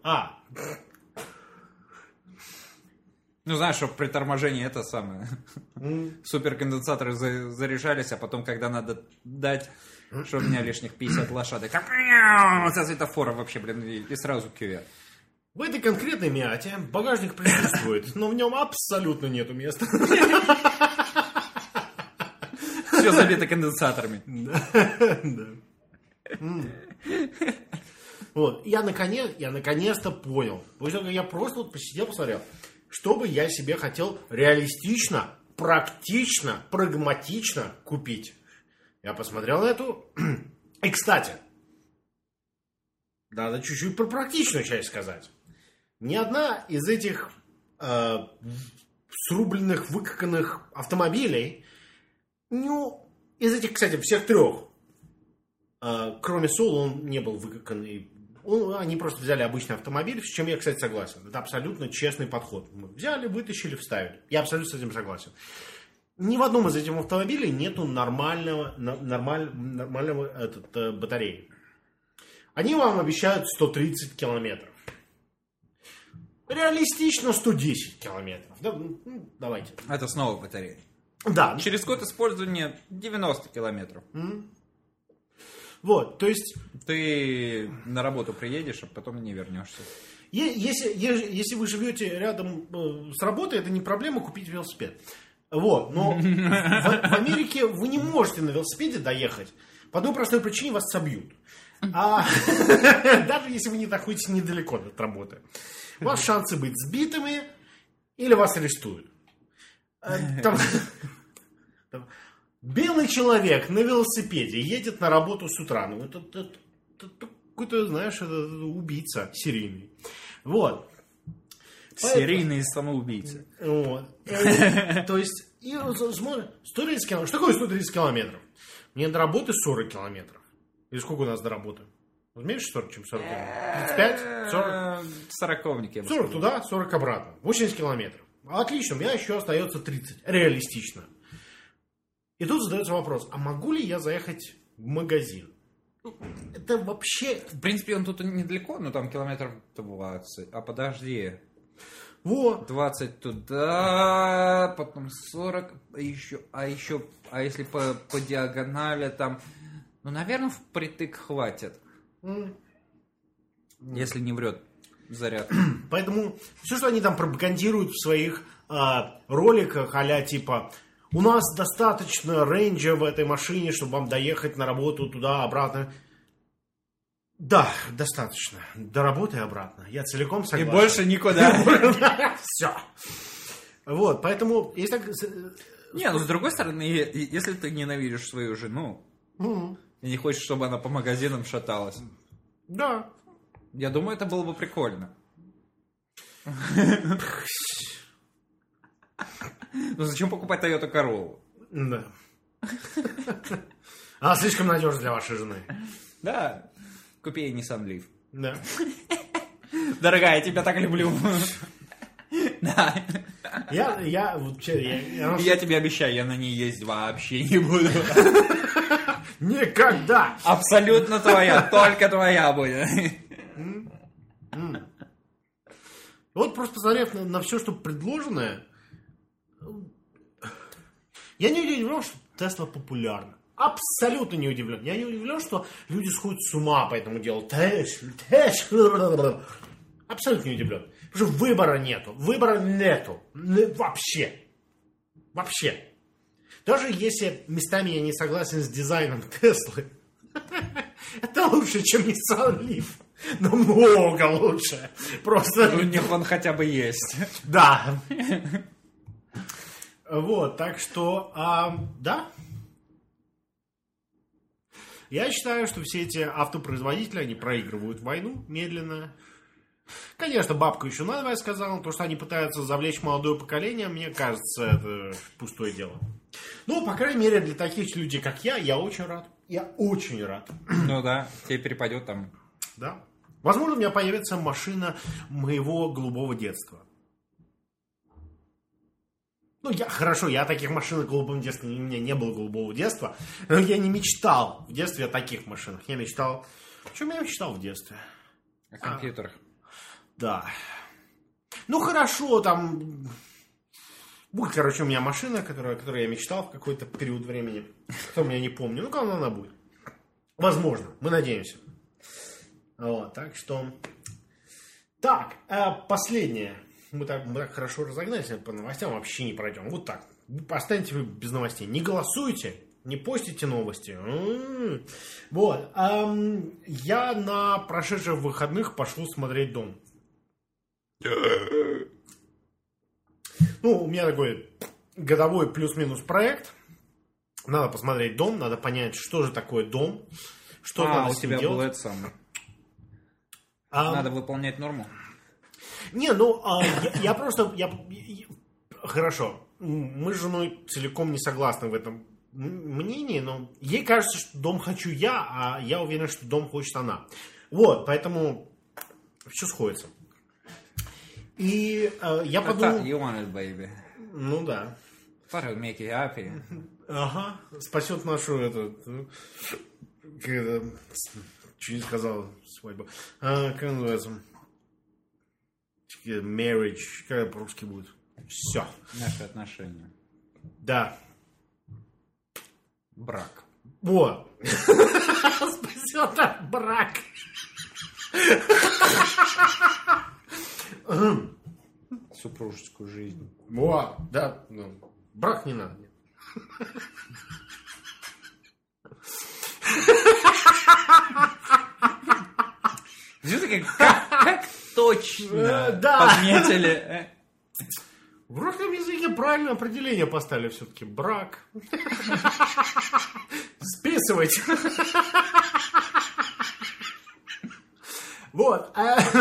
Ну, знаешь, чтобы при торможении это самое. Суперконденсаторы заряжались, а потом, когда надо дать, что у меня лишних 50 лошадок. Со светофора вообще, и сразу кювет. В этой конкретной Миате багажник присутствует, но в нем абсолютно нету места. Все забито конденсаторами. Да. Вот, я наконец-то понял. После того, как я просто посидел, посмотрел, что бы я себе хотел реалистично, практично, прагматично купить. Я посмотрел на эту. И, кстати, надо чуть-чуть про практичную часть сказать. Ни одна из этих срубленных, выкаканных автомобилей, из этих, кстати, всех 3, кроме Soul, он не был выкаканный. Они просто взяли обычный автомобиль, с чем я, кстати, согласен. Это абсолютно честный подход. Мы взяли, вытащили, вставили. Я абсолютно с этим согласен. Ни в одном из этих автомобилей нету нормального батареи. Они вам обещают 130 километров. Реалистично 110 километров. Давайте. Это снова батарея. Да. Через год использования 90 километров. Вот, то есть... Ты на работу приедешь, а потом не вернешься. Если вы живете рядом с работой, это не проблема купить велосипед. Вот, но в Америке вы не можете на велосипеде доехать. По одной простой причине вас собьют. Даже если вы не находитесь недалеко от работы. У вас шансы быть сбитыми или вас арестуют. Белый человек на велосипеде едет на работу с утра. Ну, это какой-то, знаешь, это убийца серийный. Вот. Серийные самоубийцы. Вот. То есть, смотри, 130 километров. Что такое 130 километров? Мне до работы 40 километров. Или сколько у нас до работы? Меньше 40, чем 40 километров? 35? 40? Сороковник, я бы 40 туда, 40 обратно. 80 километров. Отлично, у меня еще остается 30. Реалистично. И тут задается вопрос, а могу ли я заехать в магазин? Это вообще... В принципе, он тут недалеко, но там километров 20. А подожди. Вот. 20 туда, потом 40, а если по диагонали там... Ну, наверное, впритык хватит. Если не врет заряд. Поэтому все, что они там пропагандируют в своих роликах, а-ля типа... У нас достаточно рейнджа в этой машине, чтобы вам доехать на работу туда, обратно. Да, достаточно. До работы и обратно. Я целиком согласен. И больше никуда. Все. Вот, поэтому... Если так... Не, ну с другой стороны, если ты ненавидишь свою жену, и не хочешь, чтобы она по магазинам шаталась. Да. Я думаю, это было бы прикольно. Ну зачем покупать Toyota Corolla? Да. Она слишком надежна для вашей жены. Да. Купи ей Nissan Leaf. Да. Дорогая, я тебя так люблю. Да. Я тебе обещаю, я на ней ездить вообще не буду. Никогда. Абсолютно твоя, только твоя будет. Вот просто посмотрев на все, что предложенное, я не удивлен, что Тесла популярна. Абсолютно не удивлен. Я не удивлен, что люди сходят с ума по этому делу. Абсолютно не удивлен. Потому что выбора нету. Выбора нету. Вообще. Вообще. Даже если местами я не согласен с дизайном Теслы, это лучше, чем Nissan Leaf. Намного лучше. Просто... У них он хотя бы есть. Да. Вот, так что, да. Я считаю, что все эти автопроизводители, они проигрывают войну медленно. Конечно, бабку еще надо, я сказал, то, что они пытаются завлечь молодое поколение, мне кажется, это пустое дело. Ну, по крайней мере, для таких людей, как я очень рад. Я очень рад. Ну да, тебе перепадет там. Да. Возможно, у меня появится машина моего голубого детства. Ну, я о таких машинах в голубом детстве, у меня не было голубого детства, но я не мечтал в детстве о таких машинах. Я мечтал... О чем я мечтал в детстве? О компьютерах. Да. Ну, хорошо, там... Будет, короче, у меня машина, которой я мечтал в какой-то период времени. Потом я не помню. Ну, когда она будет. Возможно. Мы надеемся. Вот, так что... Так, последнее. Мы так хорошо разогнались, по новостям вообще не пройдем. Вот так. Останьте вы без новостей. Не голосуйте, не постите новости. Вот. Я на прошедших выходных пошел смотреть «Дом». Ну, у меня такой годовой плюс-минус проект. Надо посмотреть «Дом», надо понять, что же такое «Дом». Что надо у с ним тебя делать. было это самое. Надо выполнять норму. Не, ну, я просто... Хорошо. Мы с женой целиком не согласны в этом мнении, но ей кажется, что дом хочу я, а я уверен, что дом хочет она. Вот, поэтому все сходится. И я подумал... You want it, baby. Ну, да. That'll make you happy. Ага. Спасет нашу, чуть не сказал, свадьбу. Как называется? Marriage. Как по-русски будет? Все. Наши отношения. Да. Брак. Вот. Спасет от брак. Супружескую жизнь. Вот. Да. Ну, брак не надо. Все-таки как точно подметили. В русском языке правильное определение поставили все-таки. Брак. Списывайте. Вот.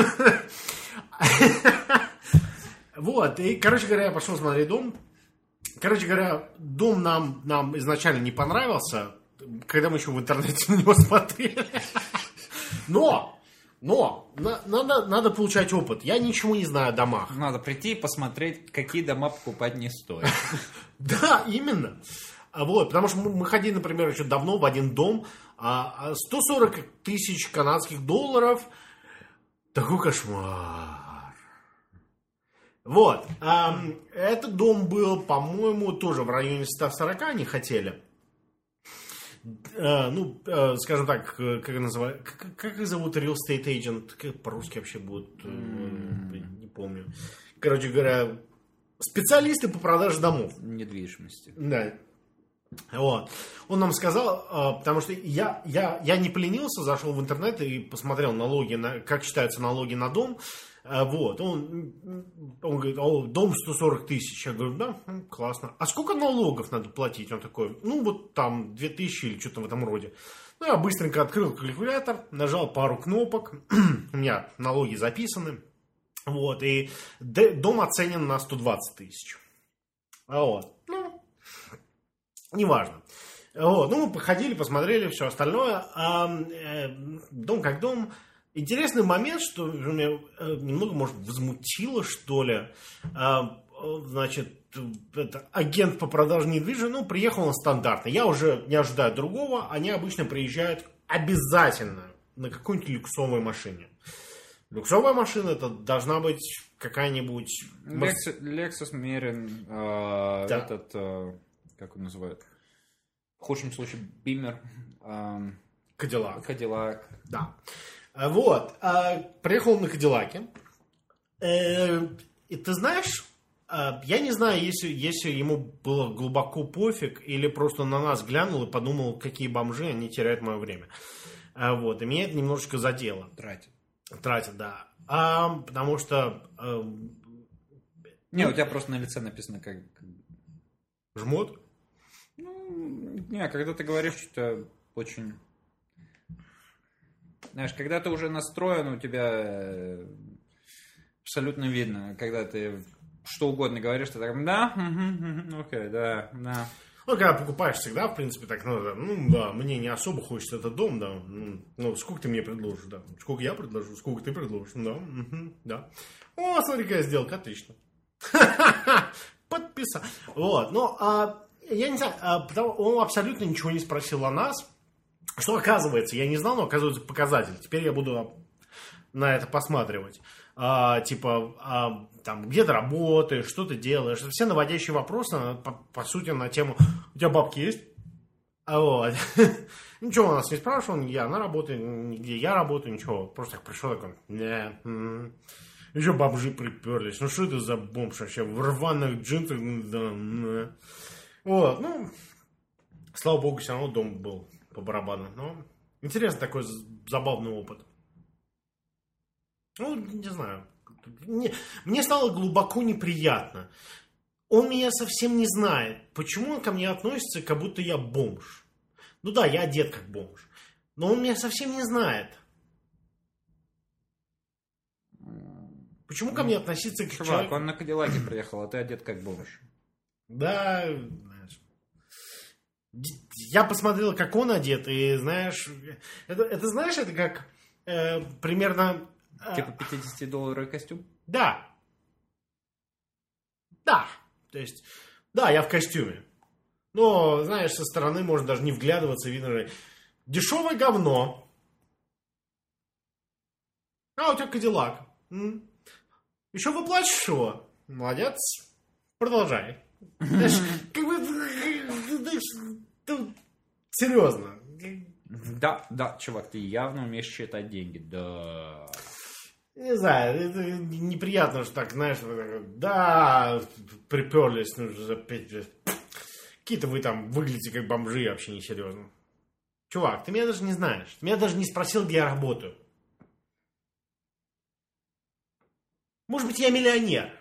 Вот. И, короче говоря, я пошел смотреть дом. Короче говоря, дом нам изначально не понравился, когда мы еще в интернете на него смотрели. Но надо получать опыт. Я ничего не знаю о домах. Надо прийти и посмотреть, какие дома покупать не стоит. Да, именно. Вот, потому что мы ходили, например, еще давно в один дом, 140 тысяч канадских долларов. Такой кошмар. Вот. Этот дом был, по-моему, тоже в районе 140 они хотели. Ну, скажем так, как их зовут, real estate agent, как по-русски вообще будет, не помню. Короче говоря, специалисты по продаже домов. Недвижимости. Да. Вот. Он нам сказал, потому что я не поленился, зашел в интернет и посмотрел налоги, как считаются налоги на дом. Вот. Он говорит, дом 140 тысяч. Я говорю, да, классно. А сколько налогов надо платить? Он такой, ну вот там 2000 или что-то в этом роде. Ну, я быстренько открыл калькулятор, нажал пару кнопок. У меня налоги записаны. Вот. И дом оценен на 120 тысяч. Вот. Ну, неважно. Вот. Ну, мы походили, посмотрели, все остальное. Дом как дом. Интересный момент, что меня немного, может, возмутило, что ли. Значит, агент по продаже недвижимости, приехал он стандартно. Я уже не ожидаю другого. Они обычно приезжают обязательно на какой-нибудь люксовой машине. Люксовая машина, это должна быть какая-нибудь... Lexus Merin, да. Как он называет? В худшем случае, Beamer. Cadillac. Да. Вот. Приехал на Кадиллаке. И ты знаешь, я не знаю, если ему было глубоко пофиг, или просто на нас глянул и подумал, какие бомжи, они теряют мое время. Вот. И меня это немножечко задело. Тратят, да. Потому что... Не, у тебя просто на лице написано как... Жмот? Не, когда ты говоришь что-то очень... Знаешь, когда ты уже настроен, у тебя абсолютно видно, когда ты что угодно говоришь, ты так, да, окей, да. Ну, когда покупаешь всегда, в принципе, так надо, да, мне не особо хочется этот дом, да, ну, сколько ты мне предложишь, да, сколько я предложу, сколько ты предложишь, да. О, смотри, какая сделка, отлично. Подписал. Вот, я не знаю, он абсолютно ничего не спросил о нас. Что оказывается, я не знал, но оказывается показатель. Теперь я буду на это посматривать. Там, где ты работаешь, что ты делаешь. Все наводящие вопросы, по сути, на тему, у тебя бабки есть? Вот. Ничего у нас не спрашивал, я на работе, где я работаю, ничего. Просто так пришел, такой, еще бомжи приперлись. Ну, что это за бомж вообще? В рваных джинсах. Вот, слава богу, все равно дом был по барабану. Но интересный такой забавный опыт. Не знаю. Мне стало глубоко неприятно. Он меня совсем не знает. Почему он ко мне относится, как будто я бомж? Ну да, я одет как бомж. Но он меня совсем не знает. Почему ко мне относиться как человек? Он на Кадиллаке приехал, а ты одет как бомж. Да, я посмотрел, как он одет, и знаешь, это знаешь, это как примерно... Типа $50 костюм? Да. Да. То есть, да, я в костюме. Но, знаешь, со стороны можно даже не вглядываться, видно, дешевое говно. А у тебя Кадиллак. Еще выплачешь его? Молодец. Продолжай. Знаешь, как бы... Серьезно. Да, чувак, ты явно умеешь считать деньги. Да. Не знаю, это неприятно, что так, знаешь, да, приперлись, какие-то вы там выглядите как бомжи, вообще несерьезно. Чувак, ты меня даже не знаешь, ты меня даже не спросил, где я работаю. Может быть, я миллионер.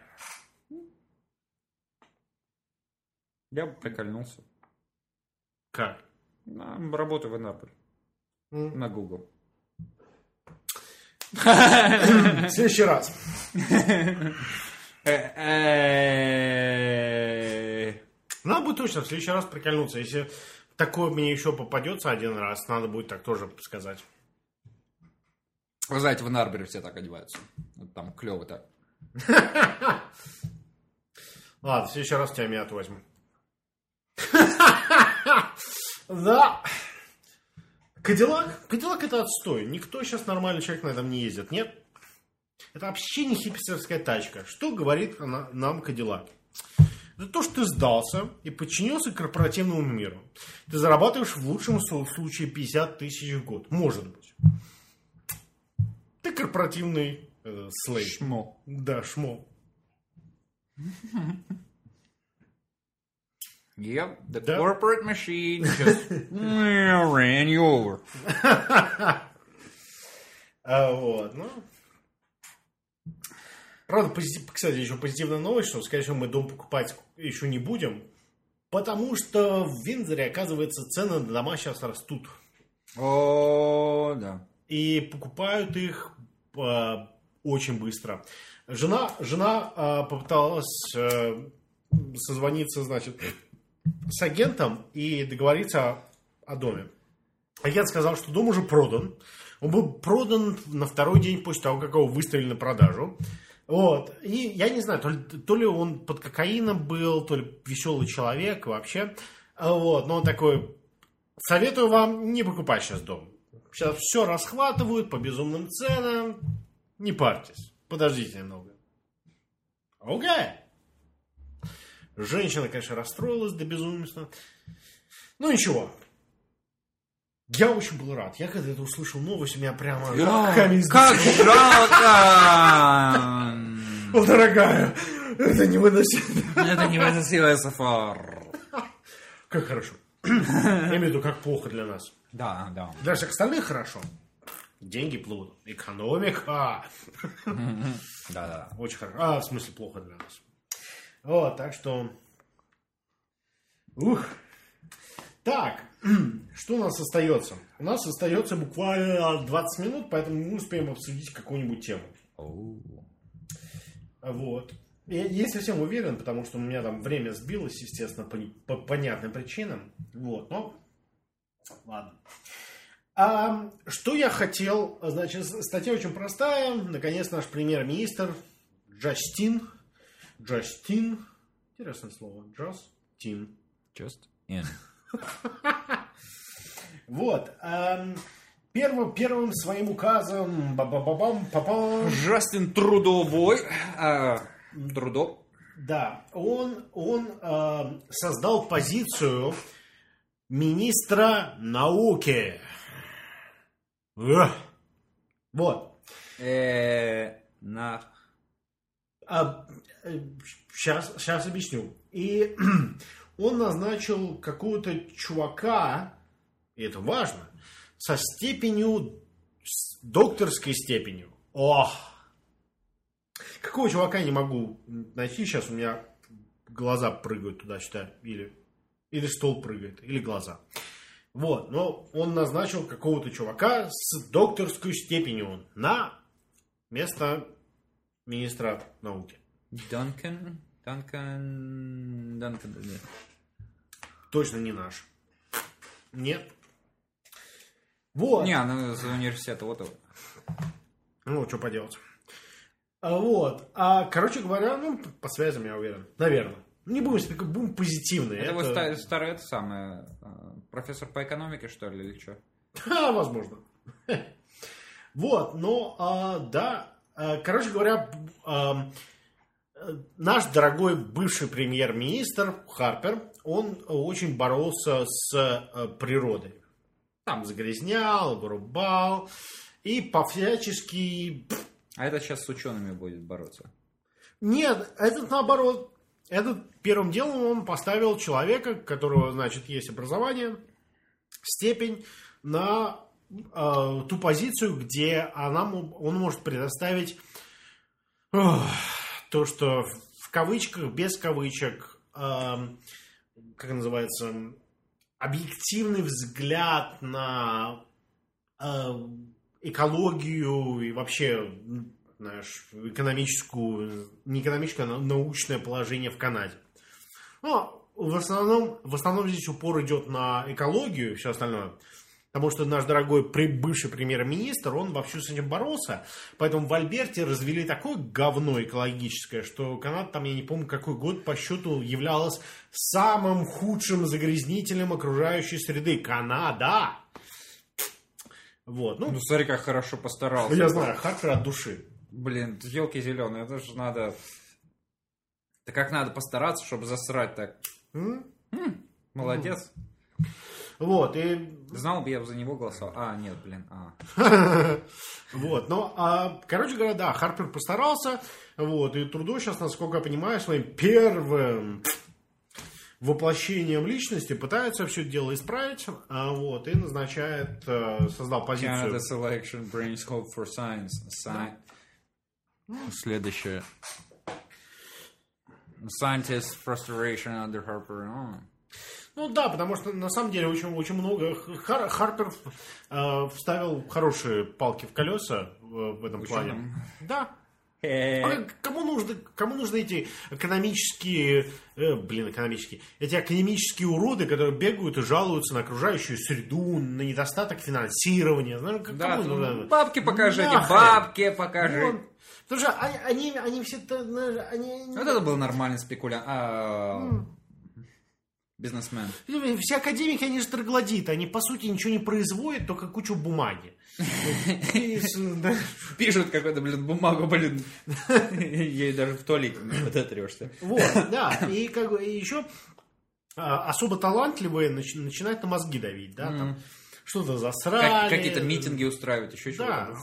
Я бы прикольнулся. Как? Работаю в Анапе. На Google. В следующий раз. Надо будет точно в следующий раз прикольнуться. Если такое мне еще попадется один раз, надо будет так тоже сказать. Вы знаете, в Нарбере все так одеваются. Там клево так. Ладно, в следующий раз тебя мят возьму. Да. Кадиллак это отстой. Никто сейчас нормальный человек на этом не ездит. Нет? Это вообще не хипстерская тачка. Что говорит нам Кадиллак? Это то, что ты сдался и подчинился корпоративному миру. Ты зарабатываешь в лучшем случае 50 тысяч в год. Может быть. Ты корпоративный слейв. Шмо. Да, шмо. Yep, the corporate machine just ran you over. Вот, ну. Правда, кстати, еще позитивная новость, что, скорее всего, мы дом покупать еще не будем, потому что в Виндзоре, оказывается, цены на дома сейчас растут. О, да. И покупают их очень быстро. Жена попыталась созвониться, значит, с агентом и договориться о доме. Агент сказал, что дом уже продан. Он был продан на второй день после того, как его выставили на продажу. Вот. И я не знаю, то ли он под кокаином был, то ли веселый человек вообще. Вот. Но он такой: советую вам не покупать сейчас дом. Сейчас все расхватывают по безумным ценам. Не парьтесь. Подождите немного. Окей. Женщина, конечно, расстроилась до безумия. Ну ничего. Я очень был рад. Я когда это услышал новость, у меня прямо камень. Как жалко! Дорогая, это невыносимо. Это невыносимый сафар. Как хорошо. Я имею в виду, как плохо для нас. Да, да. Для всех остальных хорошо. Деньги плывут. Экономика. Да. Очень хорошо. В смысле, плохо для нас. Вот, так что... Так, что у нас остается? У нас остается буквально 20 минут, поэтому мы успеем обсудить какую-нибудь тему. Вот. Я не совсем уверен, потому что у меня там время сбилось, естественно, по понятным причинам. Вот, но... Ладно. Что я хотел? Значит, статья очень простая. Наконец, наш премьер-министр Джастин. Интересное слово. Джастин. Just in. Вот. Первым своим указом... Джастин Трудовой. Трудо. Да. Он создал позицию министра науки. Вот. Сейчас объясню. И он назначил какого-то чувака, и это важно, со степенью, с докторской степенью. Какого чувака не могу найти, сейчас у меня глаза прыгают туда-сюда, или стол прыгает, или глаза. Вот, но он назначил какого-то чувака с докторской степенью на место министра науки. Данкан. Точно не наш. Нет. Вот. Не, она из университета. Вот. Ну, что поделать. Вот. Короче говоря, по связям я уверен. Наверное. Не будем позитивные. Это вы старый, это самое, профессор по экономике, что ли, или что? Возможно. Вот, но, да. Короче говоря, наш дорогой бывший премьер-министр Харпер, он очень боролся с природой. Там загрязнял, вырубал. И по-всячески... А это сейчас с учеными будет бороться? Нет, этот наоборот. Этот первым делом он поставил человека, у которого, значит, есть образование, степень, на ту позицию, где он может предоставить То, что в кавычках, без кавычек, как называется, объективный взгляд на экологию и вообще, знаешь, экономическую, не экономическое, а научное положение в Канаде. Но в основном здесь упор идет на экологию и все остальное. Потому что наш дорогой бывший премьер-министр, он вовсю с этим боролся. Поэтому в Альберте развели такое говно экологическое, что Канада, там, я не помню, какой год по счету являлась самым худшим загрязнителем окружающей среды. Канада! Вот, ну смотри, как хорошо постарался. Я знаю, Харпер от души. Блин, елки зеленые, это же надо... Да как надо постараться, чтобы засрать так. Молодец. Вот, и... Знал бы, я бы за него голосовал. Нет, блин, Вот, короче говоря, да, Харпер постарался. Вот, и Трудо сейчас, насколько я понимаю, своим первым воплощением личности пытается все это дело исправить. Вот, и назначает, создал позицию... Canada selection brings hope for science. Следующее. Scientist frustration under Harper. Ну да, потому что на самом деле очень много... Харпер вставил хорошие палки в колеса в этом плане. Да. Кому нужны эти экономические... эти академические уроды, которые бегают и жалуются на окружающую среду, на недостаток финансирования. Да, бабки покажите, бабки покажи. Вот. Потому что они все... Вот это был нормальный спекулянт. Бизнесмен. Все академики, они же троглодиты. Они, по сути, ничего не производят, только кучу бумаги. Пишут какую-то, бумагу, ей даже в туалете не подотрешься. Вот, да. И еще особо талантливые начинают на мозги давить, да, там что-то засрали. Какие-то митинги устраивают, еще чего-то.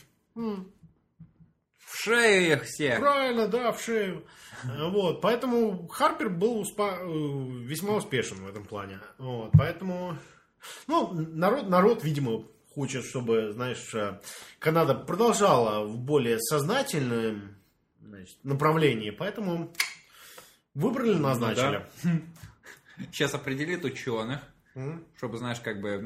В шею их всех. Правильно, да, в шею. Вот, поэтому Харпер был весьма успешен в этом плане. Вот, поэтому, народ, видимо, хочет, чтобы, знаешь, Канада продолжала в более сознательном, направлении, поэтому выбрали, назначили. Сейчас определит ученых, чтобы, знаешь,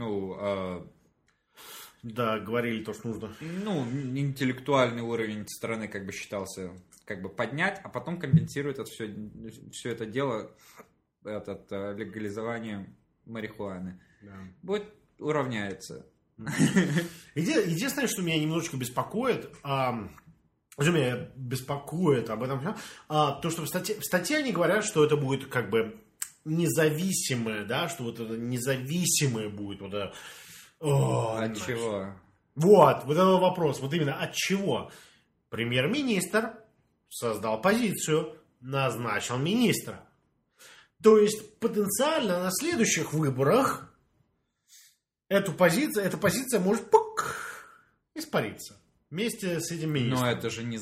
да, говорили то, что нужно. Интеллектуальный уровень страны считался поднять, а потом компенсирует все это дело легализованием марихуаны. Да. Будет уравняется. Единственное, что меня немножечко беспокоит, меня беспокоит об этом, то, что в статье они говорят, что это будет независимое, да, что вот это независимое будет вот это. От чего? Вот этот вопрос. Вот именно от чего? Премьер-министр создал позицию, назначил министра. То есть, потенциально на следующих выборах эта позиция может испариться вместе с этим министром. Но это же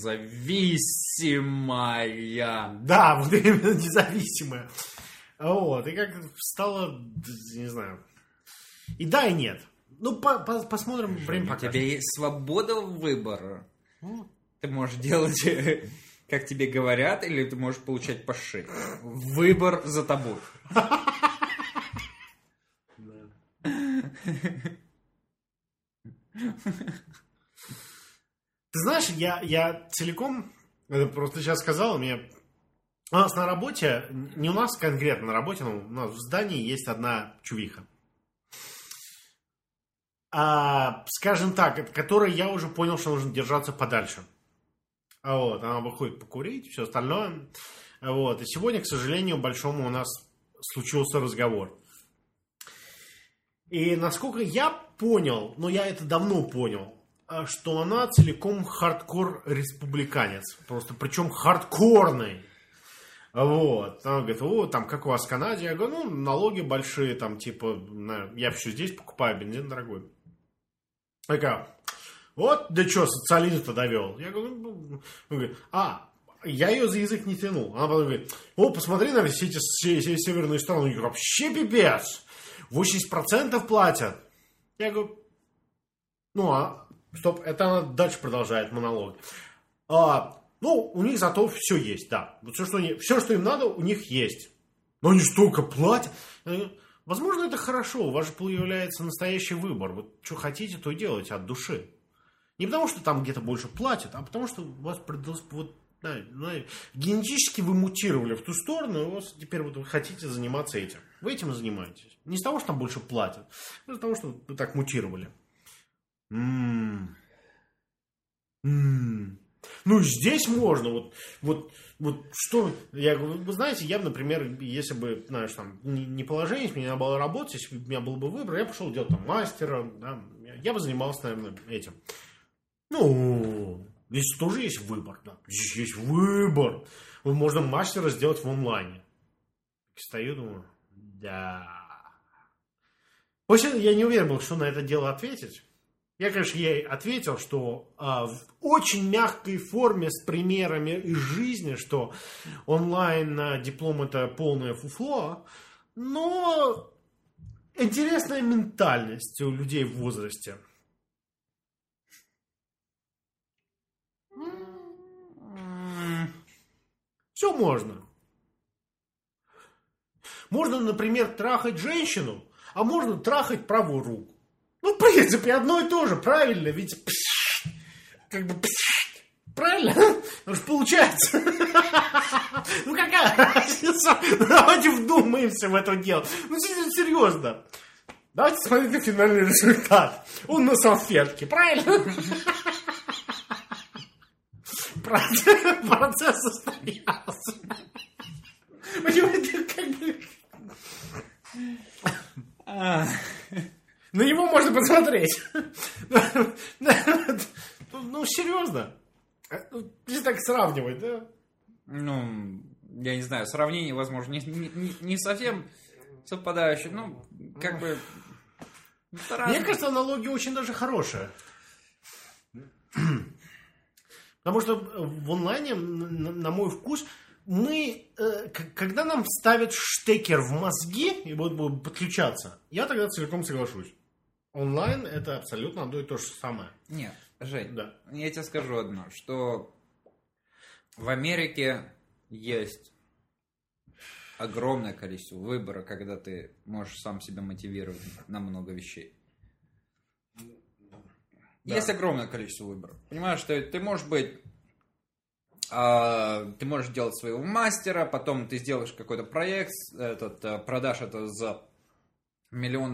независимая. Да, вот именно независимая. Вот, и как стало, не знаю, и да, и нет. Посмотрим, время покажет. У тебя есть свобода выбора. Ты можешь делать, как тебе говорят, или ты можешь получать по шее. Выбор за тобой. Ты знаешь, я целиком, это просто сейчас сказал, у нас на работе, не у нас конкретно на работе, но у нас в здании есть одна чувиха. Скажем так, от которой я уже понял, что нужно держаться подальше. Вот, она выходит покурить, все остальное. Вот, и сегодня, к сожалению, большому у нас случился разговор. И насколько я понял, но я это давно понял, что она целиком хардкор-республиканец. Просто причем хардкорный. Вот. Она говорит, там как у вас в Канаде? Я говорю, налоги большие, там типа, я все здесь покупаю, бензин дорогой. Такая, вот до чего социализм-то довел. Я говорю, я ее за язык не тянул. Она потом говорит, посмотри на все эти северные страны. Я говорю, вообще пипец. 80% платят. Я говорю, стоп, это она дальше продолжает монолог. Ну, у них зато все есть, да. Вот все, что им надо, у них есть. Но они столько платят. Возможно, это хорошо. У вас же появляется настоящий выбор. Вот что хотите, то и делайте от души. Не потому, что там где-то больше платят, а потому, что у вас генетически вы мутировали в ту сторону, и у вас теперь вот вы хотите заниматься этим. Вы этим и занимаетесь. Не из того, что там больше платят, а из того, что вы так мутировали. Ну, здесь можно. Вот что... Вы знаете, я, например, если бы, знаешь, там, не положение, мне надо было работать, если бы у меня был бы выбор, я пошел делать там мастера, да, я бы занимался, наверное, этим. Ну, здесь тоже есть выбор, да. Здесь есть выбор. Вот можно мастера сделать в онлайне. Стою, думаю, да. Вообще, я не уверен был, что на это дело ответить. Я, конечно, ей ответил, что в очень мягкой форме с примерами из жизни, что онлайн диплом это полное фуфло, но интересная ментальность у людей в возрасте. Все можно. Можно, например, трахать женщину, а можно трахать правую руку. Ну, в принципе, одно и то же, правильно? Ведь правильно? Потому что получается. Ну, какая разница? Давайте вдумаемся в это дело. Ну, серьезно. Давайте смотреть на финальный результат. Он на салфетке, правильно? Процесс состоялся. Почему это как бы... На него можно посмотреть. Ну, серьезно. Если так сравнивать, да? Ну, я не знаю, сравнение, возможно, не совсем совпадающее. Ну, как бы... Мне кажется, аналогия очень даже хорошая. Потому что в онлайне, на мой вкус, когда нам ставят штекер в мозги и будем подключаться, я тогда целиком соглашусь. Онлайн это абсолютно одно и то же самое. Нет, Жень, да. Я тебе скажу одно, что в Америке есть огромное количество выбора, когда ты можешь сам себя мотивировать на много вещей. Да. Есть огромное количество выборов. Понимаешь, что ты можешь быть... ты можешь делать своего мастера, потом ты сделаешь какой-то проект, продашь это за $1 миллион,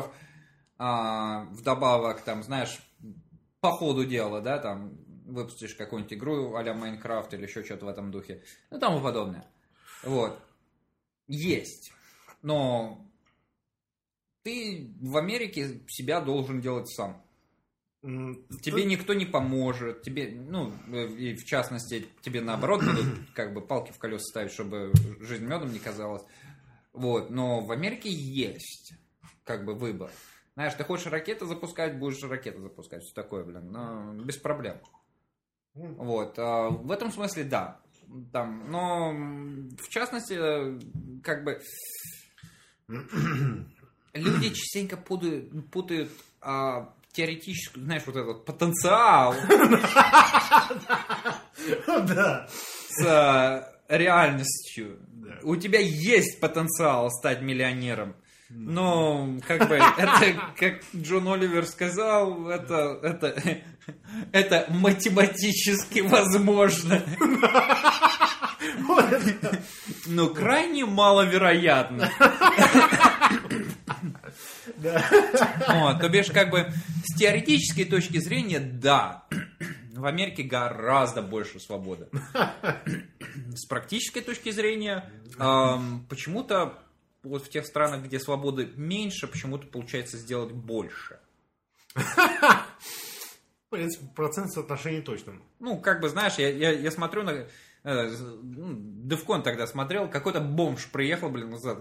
вдобавок, там, знаешь, по ходу дела, да, там, выпустишь какую-нибудь игру а-ля Майнкрафт или еще что-то в этом духе, ну, тому подобное. Вот. Есть. Но ты в Америке себя должен делать сам. Тебе никто не поможет, тебе, ну, и в частности, тебе наоборот будут как бы палки в колеса ставить, чтобы жизнь медом не казалась. Вот, но в Америке есть как бы выбор. Знаешь, ты хочешь ракеты запускать, будешь ракеты запускать, все такое, блин, но без проблем. Вот, в этом смысле, да. Там, но в частности, как бы люди частенько путают теоретически, знаешь, вот этот потенциал с реальностью. У тебя есть потенциал стать миллионером. Но, как бы, это, как Джон Оливер сказал, это математически возможно. Но крайне маловероятно. То бишь, как бы, с теоретической точки зрения, да, в Америке гораздо больше свободы. С практической точки зрения, почему-то вот в тех странах, где свободы меньше, почему-то получается сделать больше. В принципе, процент соотношений точно. Ну, как бы, знаешь, я смотрю на... Девкон тогда смотрел, какой-то бомж приехал, блин, из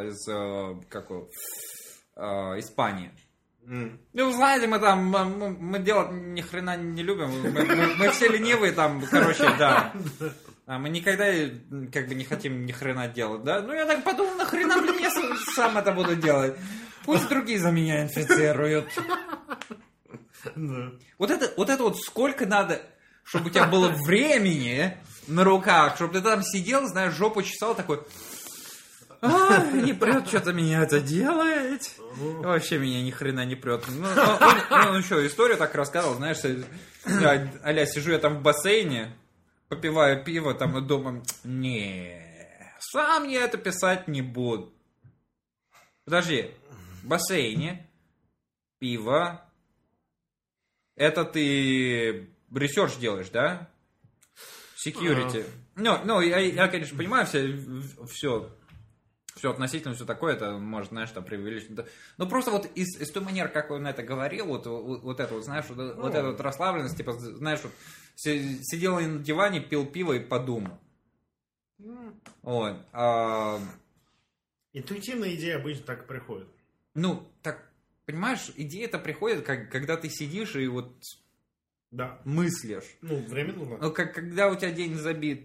Испании. Ну, знаете, мы делать ни хрена не любим, мы все ленивые там, короче, да. Мы никогда как бы не хотим ни хрена делать, да? Ну, я так подумал, нахрена, блин, я сам это буду делать. Пусть другие за меня инфицируют. Вот это вот сколько надо чтобы у тебя было времени на руках, чтобы ты там сидел, знаешь, жопу чесал, такой... не прет, что-то меня это делает. Вообще меня ни хрена не прет. Он еще историю так рассказывал, знаешь, а-ля сижу я там в бассейне, попиваю пиво там и думаю, сам я это писать не буду. Подожди, в бассейне, пиво, это ты ресерч делаешь, да? Security. Ну, я, конечно, понимаю, все относительно, все такое, это может, знаешь, там преувеличить. Но просто вот из той манеры, как он это говорил, вот это вот, знаешь, вот эта вот расслабленность, типа, знаешь, вот, сидел на диване, пил пиво и подумал. Вот. Интуитивная идея обычно так и приходит. Ну, так, понимаешь, идея-то приходит, когда ты сидишь и вот мыслишь. Ну, время нужно. Ну, когда у тебя день забит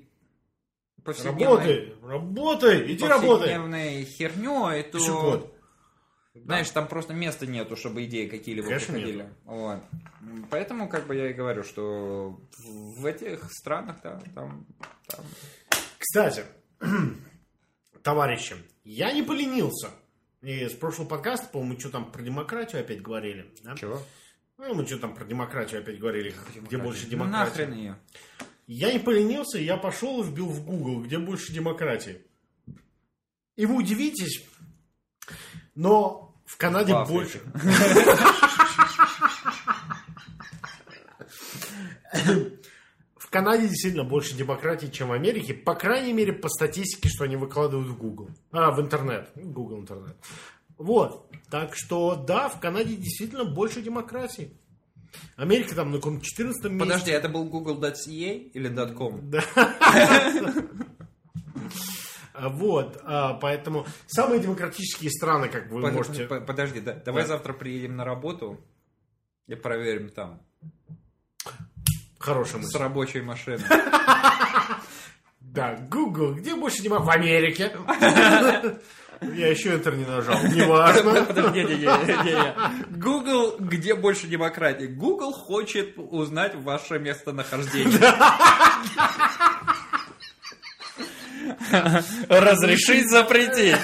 Работай, иди работай. Повседневной херней, то... Пешеход. Знаешь, там просто места нету, чтобы идеи какие-либо приходили. Вот. Поэтому, как бы я и говорю, что в этих странах, да, там... Кстати, товарищи, я не поленился. И с прошлого подкаста, по-моему, мы что там про демократию опять говорили. Да? Чего? Ну, мы что там про демократию опять говорили, где больше демократии. Нахрен ее. Я не поленился, я пошел и вбил в Google, где больше демократии. И вы удивитесь, но в Канаде больше. В Канаде действительно больше демократии, чем в Америке. По крайней мере, по статистике, что они выкладывают в Google. В интернет. Google интернет. Вот. Так что, да, в Канаде действительно больше демократии. Америка там на каком-то 14 месте. Подожди, это был google.ca или .com? Да. Вот, поэтому самые демократические страны, как вы можете... Подожди, давай завтра приедем на работу и проверим там. Хорошая мысль. С рабочей машиной. Да, Google, где больше демократии? В Америке. Я еще Enter не нажал. Неважно. Подожди, не. Google, где больше демократии? Google хочет узнать ваше местонахождение. Разрешить, запретить.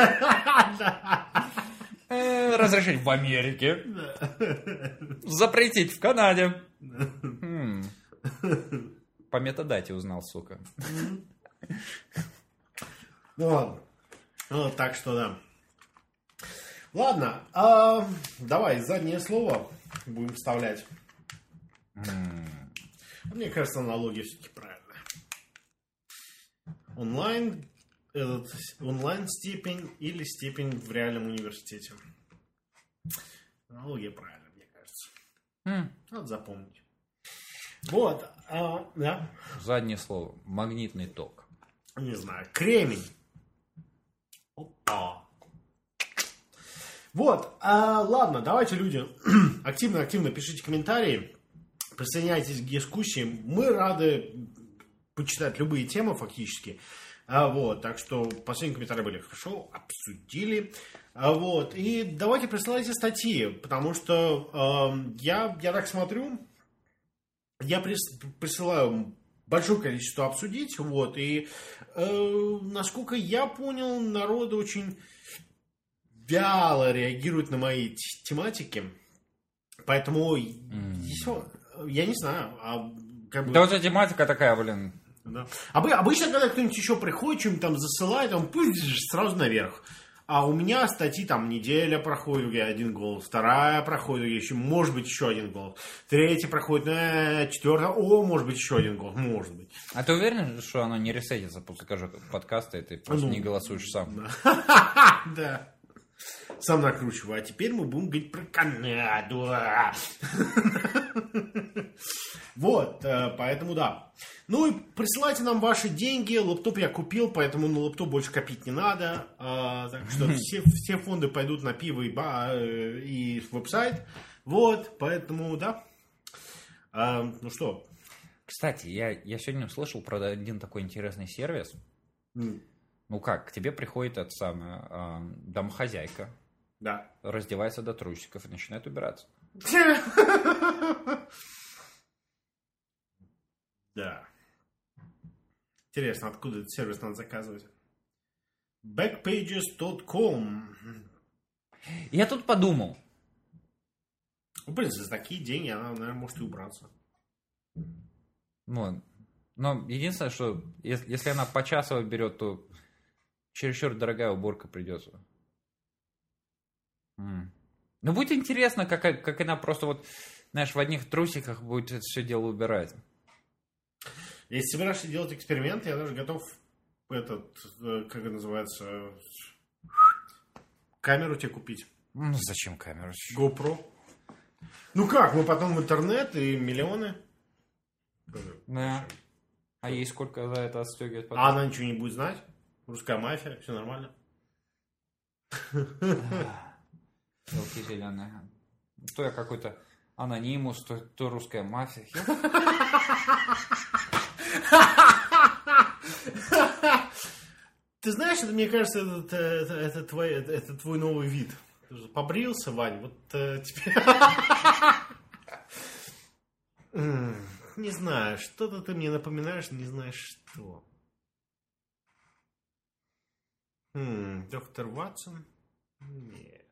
Разрешить в Америке. Запретить в Канаде. По метадате узнал, сука. Ну ладно. Ну, так что да. Ладно, давай заднее слово будем вставлять. Мне кажется, аналогия все-таки правильная. Онлайн степень или степень в реальном университете. Аналогия правильная, мне кажется. Надо запомнить. Вот, да. Заднее слово. Магнитный ток. Не знаю, кремень. Опа. Вот, ладно, давайте, люди, активно пишите комментарии, присоединяйтесь к дискуссии. Мы рады почитать любые темы фактически. Вот, так что последние комментарии были хорошо, обсудили. Вот, и давайте присылайте статьи, потому что я так смотрю, я присылаю большое количество обсудить, вот, и насколько я понял, народ очень вяло реагирует на мои тематики, поэтому я не знаю, как бы... Да вот эта тематика такая, блин. Да. Обычно, когда кто-нибудь еще приходит, что-нибудь там засылает, он сразу наверх. А у меня статьи там неделя проходит, где один голос, вторая проходит, еще, может быть, еще один голос, третья проходит, четвертая, может быть, еще один голос, может быть. А ты уверен, что оно не ресетится после каждого подкаста, и ты просто не голосуешь сам? Да. Сам накручиваю. А теперь мы будем говорить про Канаду. Вот, поэтому да. Ну и присылайте нам ваши деньги. Лэптоп я купил, поэтому на лэптоп больше копить не надо. Так что все фонды пойдут на пиво и веб-сайт. Вот, поэтому да. Ну что? Кстати, я сегодня услышал про один такой интересный сервис. Ну как, к тебе приходит домохозяйка. Да. Раздевается до трусиков и начинает убираться. Да. Интересно, откуда этот сервис надо заказывать? Backpages.com. Я тут подумал. В принципе, за такие деньги она, наверное, может и убраться. Вот. Но единственное, что если она почасово берет, то чересчур дорогая уборка придется. Ну, будет интересно, как она просто вот, знаешь, в одних трусиках будет это все дело убирать. Если собираешься делать эксперимент, я даже готов как это называется, камеру тебе купить. Ну, зачем камеру? GoPro. Ну как, мы потом в интернет и миллионы. Да. А ей сколько за это отстегивает потом? А она ничего не будет знать. Русская мафия, все нормально. Елки зеленые. То я какой-то анонимус, то русская мафия. Ты знаешь, это, мне кажется, это твой новый вид. Ты же побрился, Вань, вот теперь... Не знаю, что-то ты мне напоминаешь, не знаешь что. Доктор Ватсон? Нет.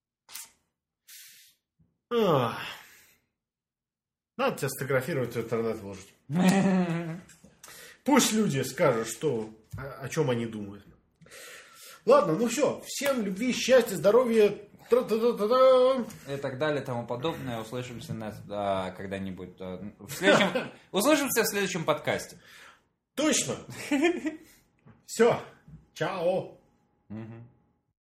Надо тебя сфотографировать в интернет вложить. Пусть люди скажут, о чем они думают. Ладно, ну все. Всем любви, счастья, здоровья. И так далее, тому подобное. Услышимся когда-нибудь. Услышимся в следующем подкасте. Точно. Все. Чао. Угу.